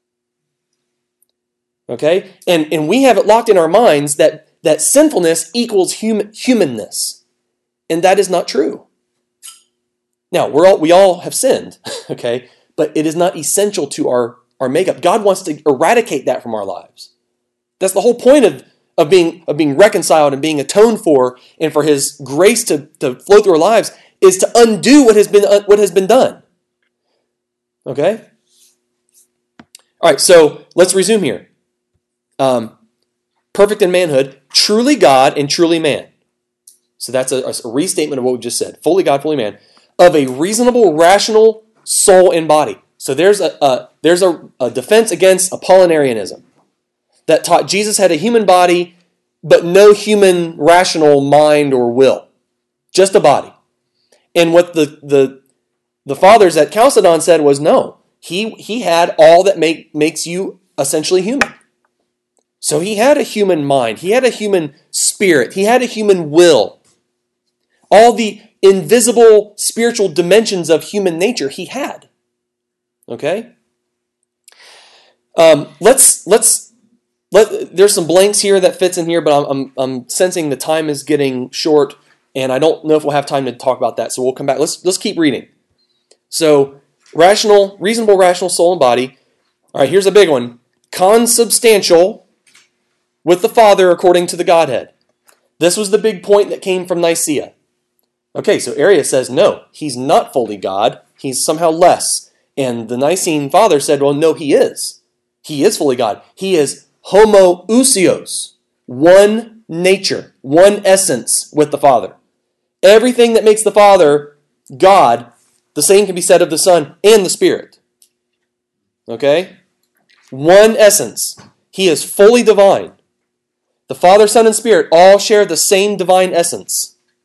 Okay? And we have it locked in our minds that sinfulness equals humanness. And that is not true. Now, we all have sinned, okay? But it is not essential to our makeup. God wants to eradicate that from our lives. That's the whole point of being reconciled and being atoned for, and for his grace to flow through our lives, is to undo what has been done. Okay? All right, so let's resume here. Perfect in manhood, truly God and truly man. So that's a restatement of what we just said. Fully God, fully man. Of a reasonable, rational soul and body. So there's a defense against Apollinarianism that taught Jesus had a human body, but no human rational mind or will. Just a body. And what the fathers at Chalcedon said was, no, he had all that makes you essentially human. So he had a human mind. He had a human spirit. He had a human will. All the invisible spiritual dimensions of human nature he had. Okay? There's some blanks here that fits in here, but I'm sensing the time is getting short, and I don't know if we'll have time to talk about that, so we'll come back. Let's keep reading. So, reasonable, rational soul and body. All right, here's a big one. Consubstantial with the Father according to the Godhead. This was the big point that came from Nicaea. Okay, so Arius says, no, he's not fully God. He's somehow less. And the Nicene Father said, well, no, he is. He is fully God. He is homoousios, one nature, one essence with the Father. Everything that makes the Father God, the same can be said of the Son and the Spirit. Okay? One essence. He is fully divine. The Father, Son, and Spirit all share the same divine essence.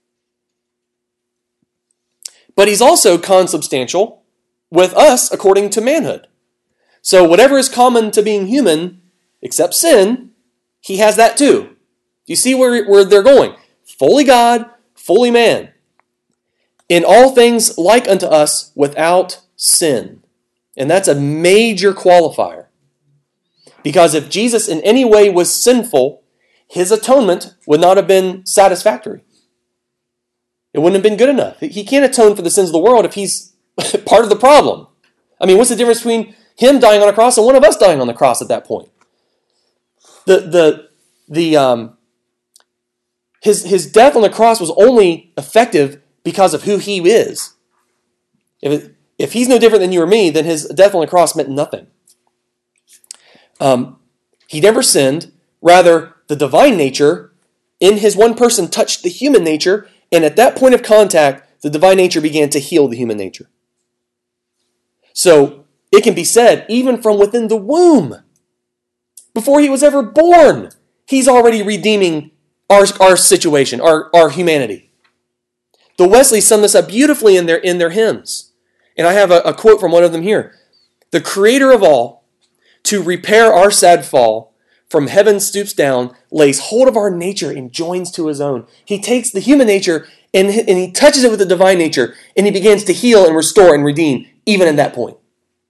but he's also consubstantial with us according to manhood. So whatever is common to being human, except sin, he has that too. Do you see where they're going? Fully God, fully man. In all things like unto us without sin. And that's a major qualifier. Because if Jesus in any way was sinful, his atonement would not have been satisfactory. It wouldn't have been good enough. He can't atone for the sins of the world if he's part of the problem. I mean, what's the difference between him dying on a cross and one of us dying on the cross at that point? His death on the cross was only effective because of who he is. If he's no different than you or me, then his death on the cross meant nothing. He never sinned. Rather, the divine nature in his one person touched the human nature, and at that point of contact, the divine nature began to heal the human nature. So it can be said, even from within the womb, before he was ever born, he's already redeeming our situation, our humanity. The Wesleys sum this up beautifully in their hymns. And I have a quote from one of them here. The Creator of all, to repair our sad fall, from heaven stoops down, lays hold of our nature and joins to his own. He takes the human nature and he touches it with the divine nature, and he begins to heal and restore and redeem, even at that point.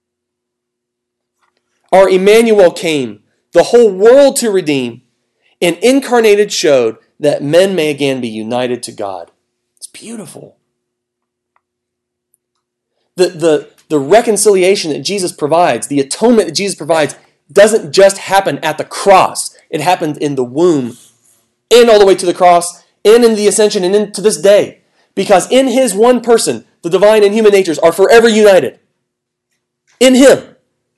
Our Emmanuel came, the whole world to redeem, and incarnated showed that men may again be united to God. It's beautiful. The reconciliation that Jesus provides, the atonement that Jesus provides, doesn't just happen at the cross. It happened in the womb, and all the way to the cross, and in the ascension, and into this day. Because in his one person, the divine and human natures are forever united. In him.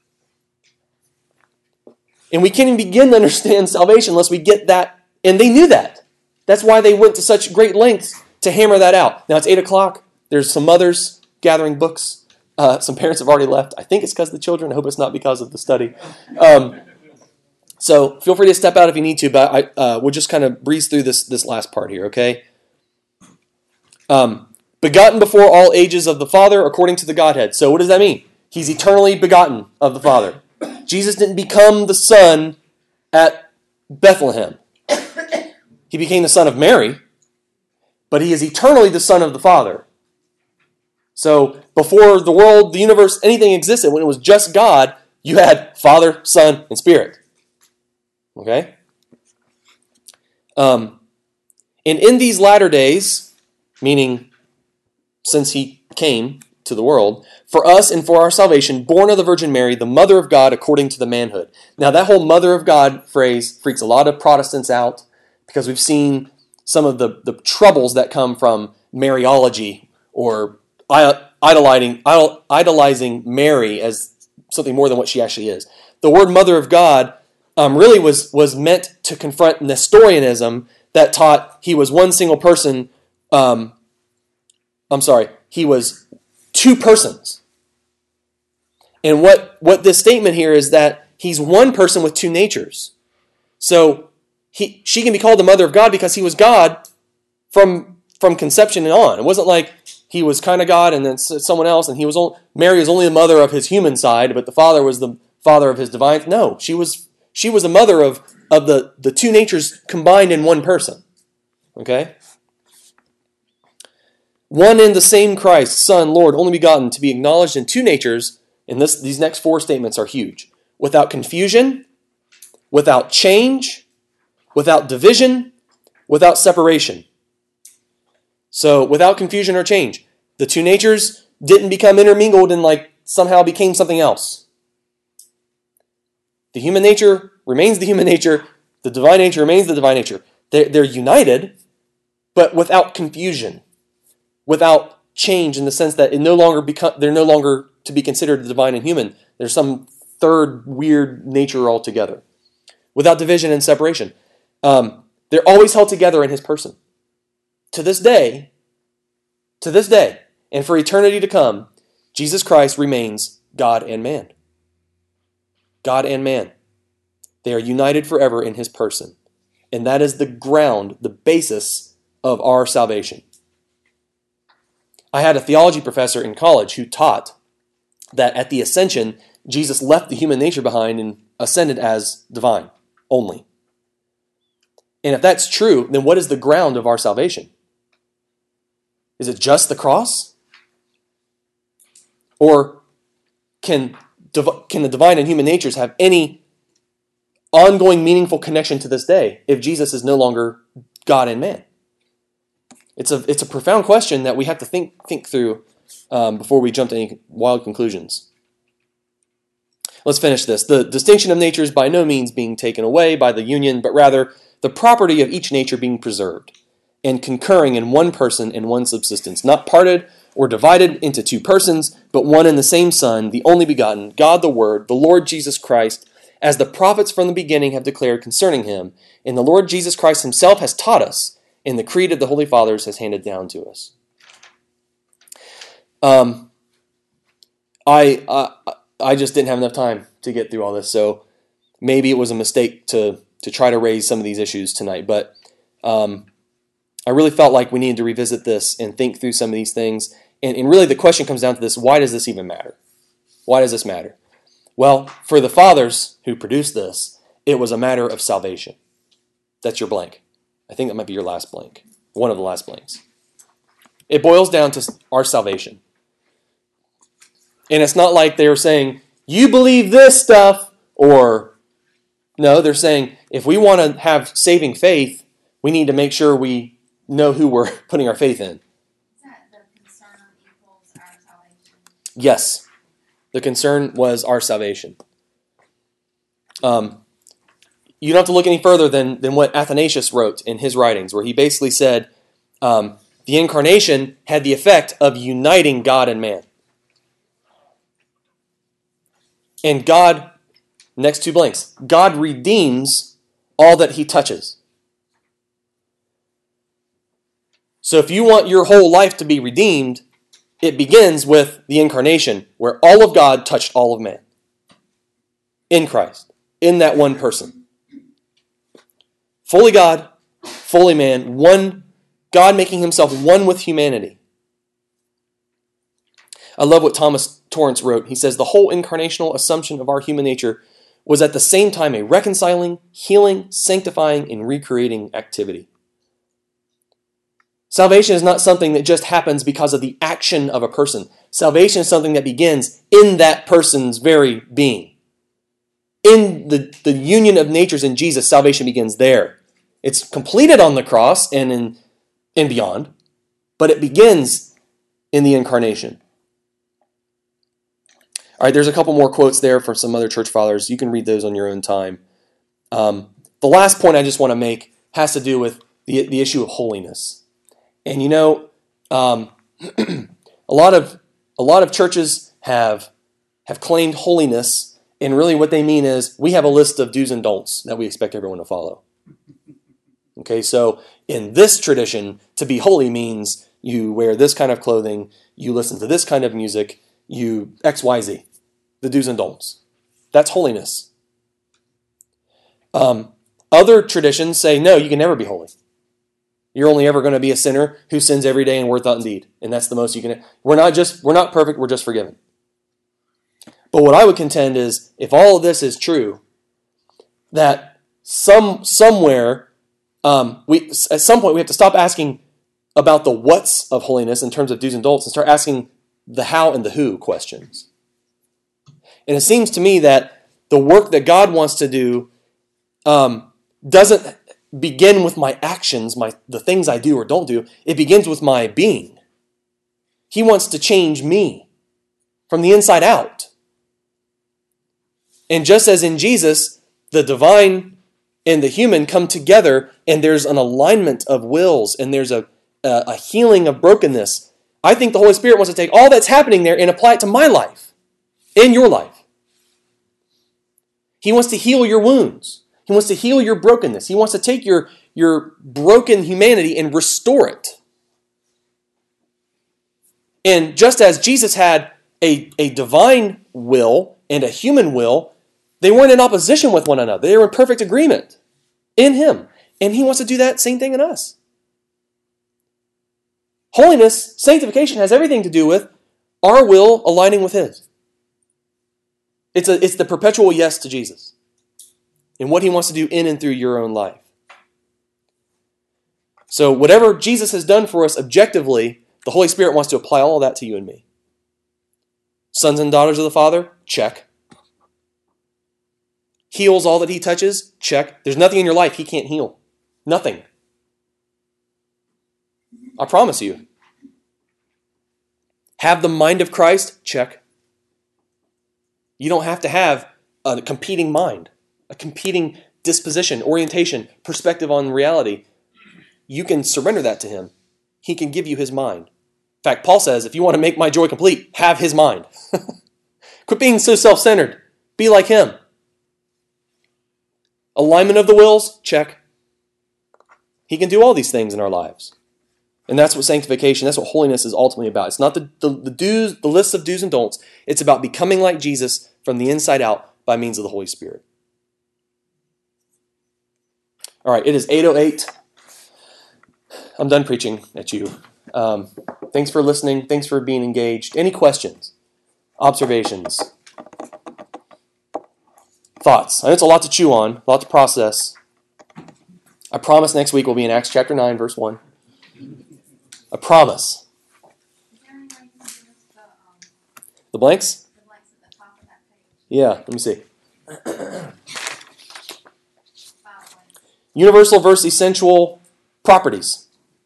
And we can't even begin to understand salvation unless we get that. And they knew that. That's why they went to such great lengths to hammer that out. Now it's 8 o'clock. There's some mothers gathering books. Some parents have already left. I think it's because of the children. I hope it's not because of the study. So feel free to step out if you need to, but we'll just kind of breeze through this last part here, okay? Begotten before all ages of the Father according to the Godhead. So what does that mean? He's eternally begotten of the Father. Jesus didn't become the Son at Bethlehem. He became the Son of Mary, but he is eternally the Son of the Father. So before the world, the universe, anything existed, when it was just God, you had Father, Son, and Spirit. Okay? And in these latter days, meaning since he came to the world, for us and for our salvation, born of the Virgin Mary, the Mother of God according to the manhood. Now that whole Mother of God phrase freaks a lot of Protestants out because we've seen some of the troubles that come from Mariology or idolizing Mary as something more than what she actually is. The word Mother of God really was meant to confront Nestorianism that taught he was one single person. He was two persons. And what this statement here is that he's one person with two natures. So she can be called the Mother of God because he was God from conception and on. It wasn't like he was kind of God and then someone else, and Mary was only the mother of his human side, but the Father was the father of his divine. No, she was the mother of the two natures combined in one person. Okay? One and the same Christ, Son, Lord, only begotten, to be acknowledged in two natures, and these next four statements are huge. Without confusion, without change, without division, without separation. So, without confusion or change. The two natures didn't become intermingled and somehow became something else. The human nature remains the human nature. The divine nature remains the divine nature. They're united, but without confusion. Without change in the sense that they're no longer to be considered divine and human. There's some third weird nature altogether. Without division and separation. They're always held together in his person. To this day, and for eternity to come, Jesus Christ remains God and man. God and man. They are united forever in his person. And that is the ground, the basis of our salvation. I had a theology professor in college who taught that at the ascension, Jesus left the human nature behind and ascended as divine only. And if that's true, then what is the ground of our salvation? Is it just the cross? Or can the divine and human natures have any ongoing meaningful connection to this day if Jesus is no longer God and man? It's a profound question that we have to think through before we jump to any wild conclusions. Let's finish this. The distinction of nature is by no means being taken away by the union, but rather the property of each nature being preserved and concurring in one person and one subsistence, not parted or divided into two persons, but one and the same Son, the only begotten, God the Word, the Lord Jesus Christ, as the prophets from the beginning have declared concerning him, and the Lord Jesus Christ himself has taught us, and the creed of the Holy Fathers has handed down to us. I just didn't have enough time to get through all this, so maybe it was a mistake to try to raise some of these issues tonight, but I really felt like we needed to revisit this and think through some of these things, and really the question comes down to this: why does this even matter? Why does this matter? Well, for the fathers who produced this, it was a matter of salvation. That's your blank. I think that might be your last blank, one of the last blanks. It boils down to our salvation. And it's not like they were saying, you believe this stuff, or no, they're saying, if we want to have saving faith, we need to make sure we know who we're putting our faith in. Is that the concern equals our salvation? Yes, the concern was our salvation. You don't have to look any further than what Athanasius wrote in his writings, where he basically said the incarnation had the effect of uniting God and man. And God, next two blanks, God redeems all that he touches. So if you want your whole life to be redeemed, it begins with the incarnation, where all of God touched all of man. In Christ, in that one person. Fully God, fully man, one God making himself one with humanity. I love what Thomas Torrance wrote. He says, the whole incarnational assumption of our human nature was at the same time a reconciling, healing, sanctifying, and recreating activity. Salvation is not something that just happens because of the action of a person. Salvation is something that begins in that person's very being. In the union of natures in Jesus, salvation begins there. It's completed on the cross and beyond, but it begins in the incarnation. All right, there's a couple more quotes there from some other church fathers. You can read those on your own time. The last point I just want to make has to do with the issue of holiness. And you know, a lot of churches have claimed holiness, and really what they mean is we have a list of do's and don'ts that we expect everyone to follow. Okay, so in this tradition, to be holy means you wear this kind of clothing, you listen to this kind of music, you XYZ, the do's and don'ts. That's holiness. Other traditions say, no, you can never be holy. You're only ever going to be a sinner who sins every day in word, thought, and deed. And that's the most you can. We're not perfect, we're just forgiven. But what I would contend is, if all of this is true, that somewhere, at some point we have to stop asking about the what's of holiness in terms of do's and don'ts and start asking the how and the who questions. And it seems to me that the work that God wants to do doesn't begin with my actions, the things I do or don't do. It begins with my being. He wants to change me from the inside out. And just as in Jesus, the divine and the human come together and there's an alignment of wills and there's a healing of brokenness, I think the Holy Spirit wants to take all that's happening there and apply it to my life, in your life. He wants to heal your wounds. He wants to heal your brokenness. He wants to take your broken humanity and restore it. And just as Jesus had a divine will and a human will, they weren't in opposition with one another. They were in perfect agreement in him. And he wants to do that same thing in us. Holiness, sanctification has everything to do with our will aligning with His. It's the perpetual yes to Jesus and what He wants to do in and through your own life. So whatever Jesus has done for us objectively, the Holy Spirit wants to apply all of that to you and me. Sons and daughters of the Father? Check. Heals all that He touches? Check. There's nothing in your life He can't heal. Nothing. I promise you. Have the mind of Christ? Check. You don't have to have a competing mind, a competing disposition, orientation, perspective on reality. You can surrender that to Him. He can give you His mind. In fact, Paul says, if you want to make my joy complete, have His mind. Quit being so self-centered. Be like Him. Alignment of the wills? Check. He can do all these things in our lives. And that's what sanctification, that's what holiness is ultimately about. It's not the list of do's and don'ts. It's about becoming like Jesus from the inside out by means of the Holy Spirit. All right, it is 8:08. I'm done preaching at you. Thanks for listening. Thanks for being engaged. Any questions? Observations? Thoughts? I know it's a lot to chew on, a lot to process. I promise next week we'll be in Acts chapter 9, verse 1. I promise. Is there any way you can give us The blanks? the blanks at the top of that page? Yeah, let me see. 5 blanks. Universal versus essential properties.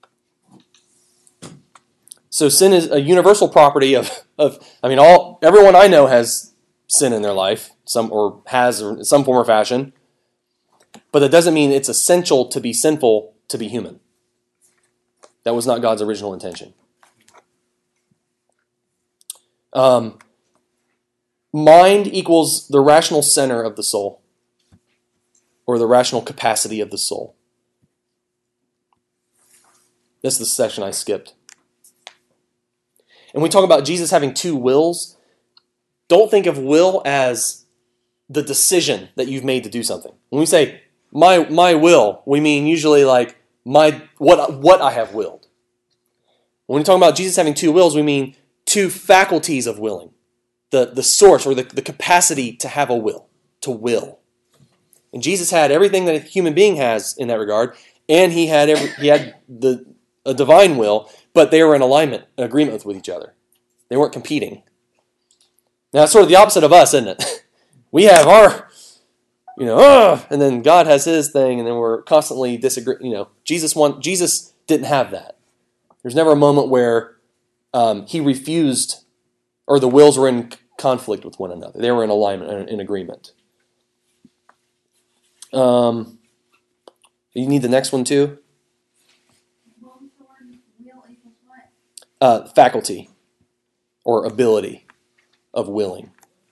So sin is a universal property of everyone I know has sin in their life, some form or fashion. But that doesn't mean it's essential to be sinful to be human. That was not God's original intention. Mind equals the rational center of the soul, or the rational capacity of the soul. This is the section I skipped. And we talk about Jesus having two wills. Don't think of will as the decision that you've made to do something. When we say my will, we mean usually like what I have willed. When we talk about Jesus having two wills, we mean two faculties of willing. The source or the capacity to have a will, to will. And Jesus had everything that a human being has in that regard, and he had a divine will, but they were in alignment, in agreement with each other. They weren't competing. Now, it's sort of the opposite of us, isn't it? We have our, and then God has His thing, and then we're constantly disagreeing. Jesus didn't have that. There's never a moment where He refused, or the wills were in conflict with one another. They were in alignment, in agreement. You need the next one too? What was the word? Will equals what? Faculty or ability of willing.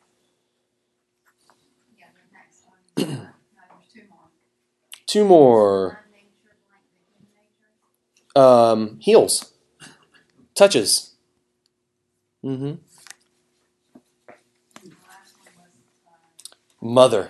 Yeah, the next one. No, there's 2 more. 2 more. Divine nature, blank, the human nature. Heals. Touches. The last one was Mother.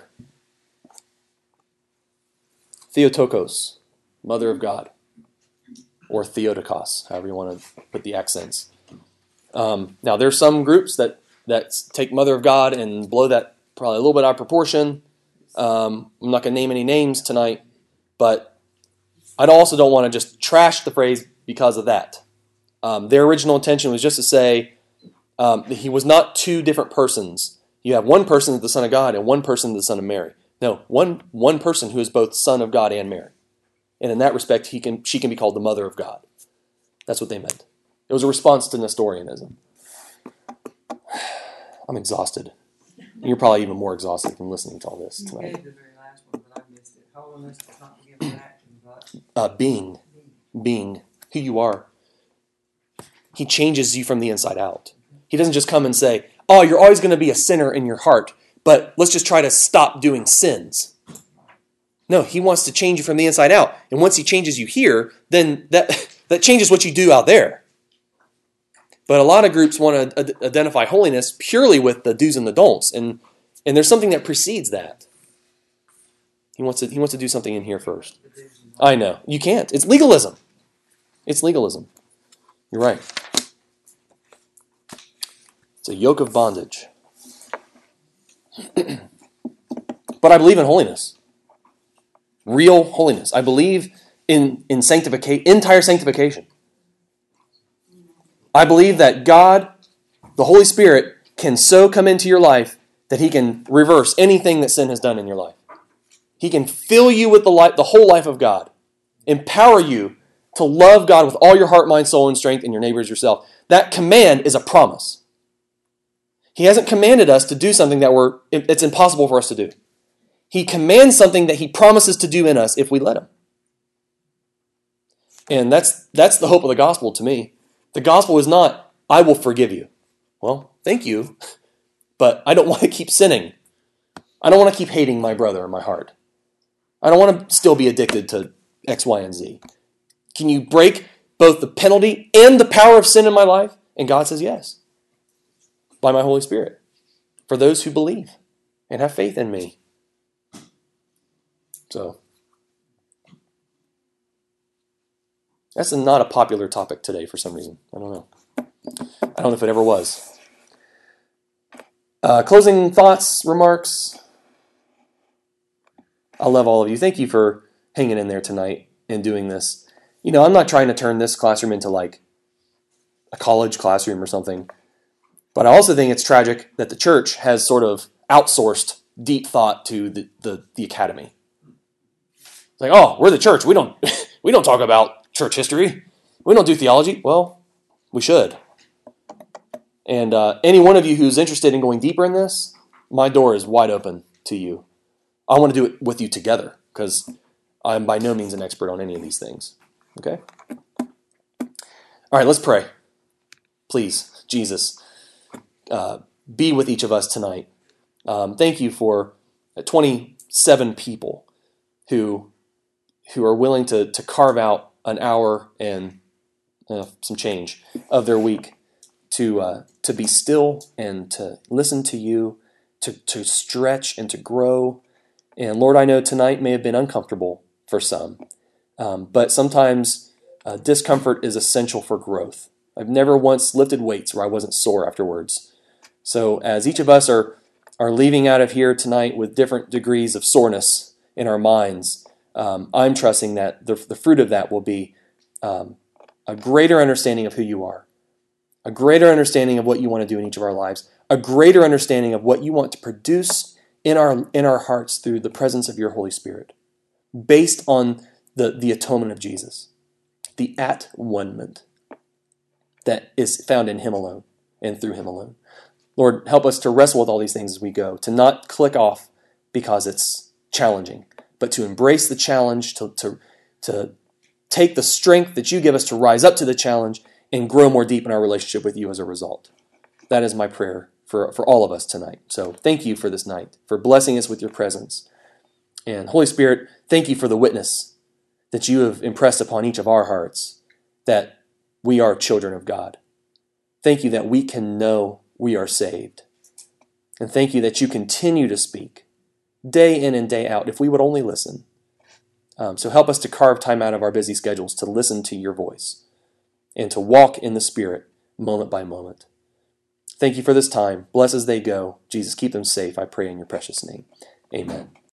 Theotokos. Mother of God. Or Theotokos, however you want to put the accents. Now, there's some groups that take Mother of God and blow that probably a little bit out of proportion. I'm not going to name any names tonight, but I also don't want to just trash the phrase because of that. Their original intention was just to say that He was not 2 different persons. You have one person as the Son of God and one person as the Son of Mary. No, one person who is both Son of God and Mary. And in that respect, she can be called the Mother of God. That's what they meant. It was a response to Nestorianism. I'm exhausted. You're probably even more exhausted from listening to all this You tonight. gave the very last one, but I missed it. Holiness does not begin with action, but Being who you are. He changes you from the inside out. He doesn't just come and say, oh, you're always going to be a sinner in your heart, but let's just try to stop doing sins. No, He wants to change you from the inside out. And once He changes you here, then that changes what you do out there. But a lot of groups want to identify holiness purely with the do's and the don'ts, and there's something that precedes that. He wants to do something in here first. I know. You can't. It's legalism. It's legalism. You're right. It's a yoke of bondage. But I believe in holiness. Real holiness. I believe in entire sanctification. I believe that God, the Holy Spirit, can so come into your life that he can reverse anything that sin has done in your life. He can fill you with the whole life of God. Empower you to love God with all your heart, mind, soul, and strength, and your neighbor as yourself. That command is a promise. He hasn't commanded us to do something it's impossible for us to do. He commands something that he promises to do in us if we let him. And that's the hope of the gospel to me. The gospel is not, I will forgive you. Well, thank you, but I don't want to keep sinning. I don't want to keep hating my brother in my heart. I don't want to still be addicted to X, Y, and Z. Can you break both the penalty and the power of sin in my life? And God says yes, by my Holy Spirit, for those who believe and have faith in me. So, that's not a popular topic today for some reason. I don't know. I don't know if it ever was. Closing thoughts, remarks. I love all of you. Thank you for hanging in there tonight and doing this. I'm not trying to turn this classroom into like a college classroom or something. But I also think it's tragic that the church has sort of outsourced deep thought to the academy. It's like, oh, we're the church. We don't talk about church history. We don't do theology. Well, we should. And any one of you who's interested in going deeper in this, my door is wide open to you. I want to do it with you together because I'm by no means an expert on any of these things. Okay? All right, let's pray. Please, Jesus, be with each of us tonight. Thank you for 27 people who are willing to carve out an hour and some change of their week to be still and to listen to you, to stretch and to grow. And Lord, I know tonight may have been uncomfortable for some, but sometimes discomfort is essential for growth. I've never once lifted weights where I wasn't sore afterwards. So as each of us are leaving out of here tonight with different degrees of soreness in our minds, I'm trusting that the fruit of that will be a greater understanding of who you are, a greater understanding of what you want to do in each of our lives, a greater understanding of what you want to produce in our hearts through the presence of your Holy Spirit, based on the atonement of Jesus, the at-one-ment that is found in him alone and through him alone. Lord, help us to wrestle with all these things as we go, to not click off because it's challenging, but to embrace the challenge, to take the strength that you give us to rise up to the challenge and grow more deep in our relationship with you as a result. That is my prayer for all of us tonight. So thank you for this night, for blessing us with your presence. And Holy Spirit, thank you for the witness that you have impressed upon each of our hearts, that we are children of God. Thank you that we can know we are saved. And thank you that you continue to speak day in and day out if we would only listen. So help us to carve time out of our busy schedules to listen to your voice and to walk in the Spirit moment by moment. Thank you for this time. Bless as they go. Jesus, keep them safe. I pray in your precious name. Amen.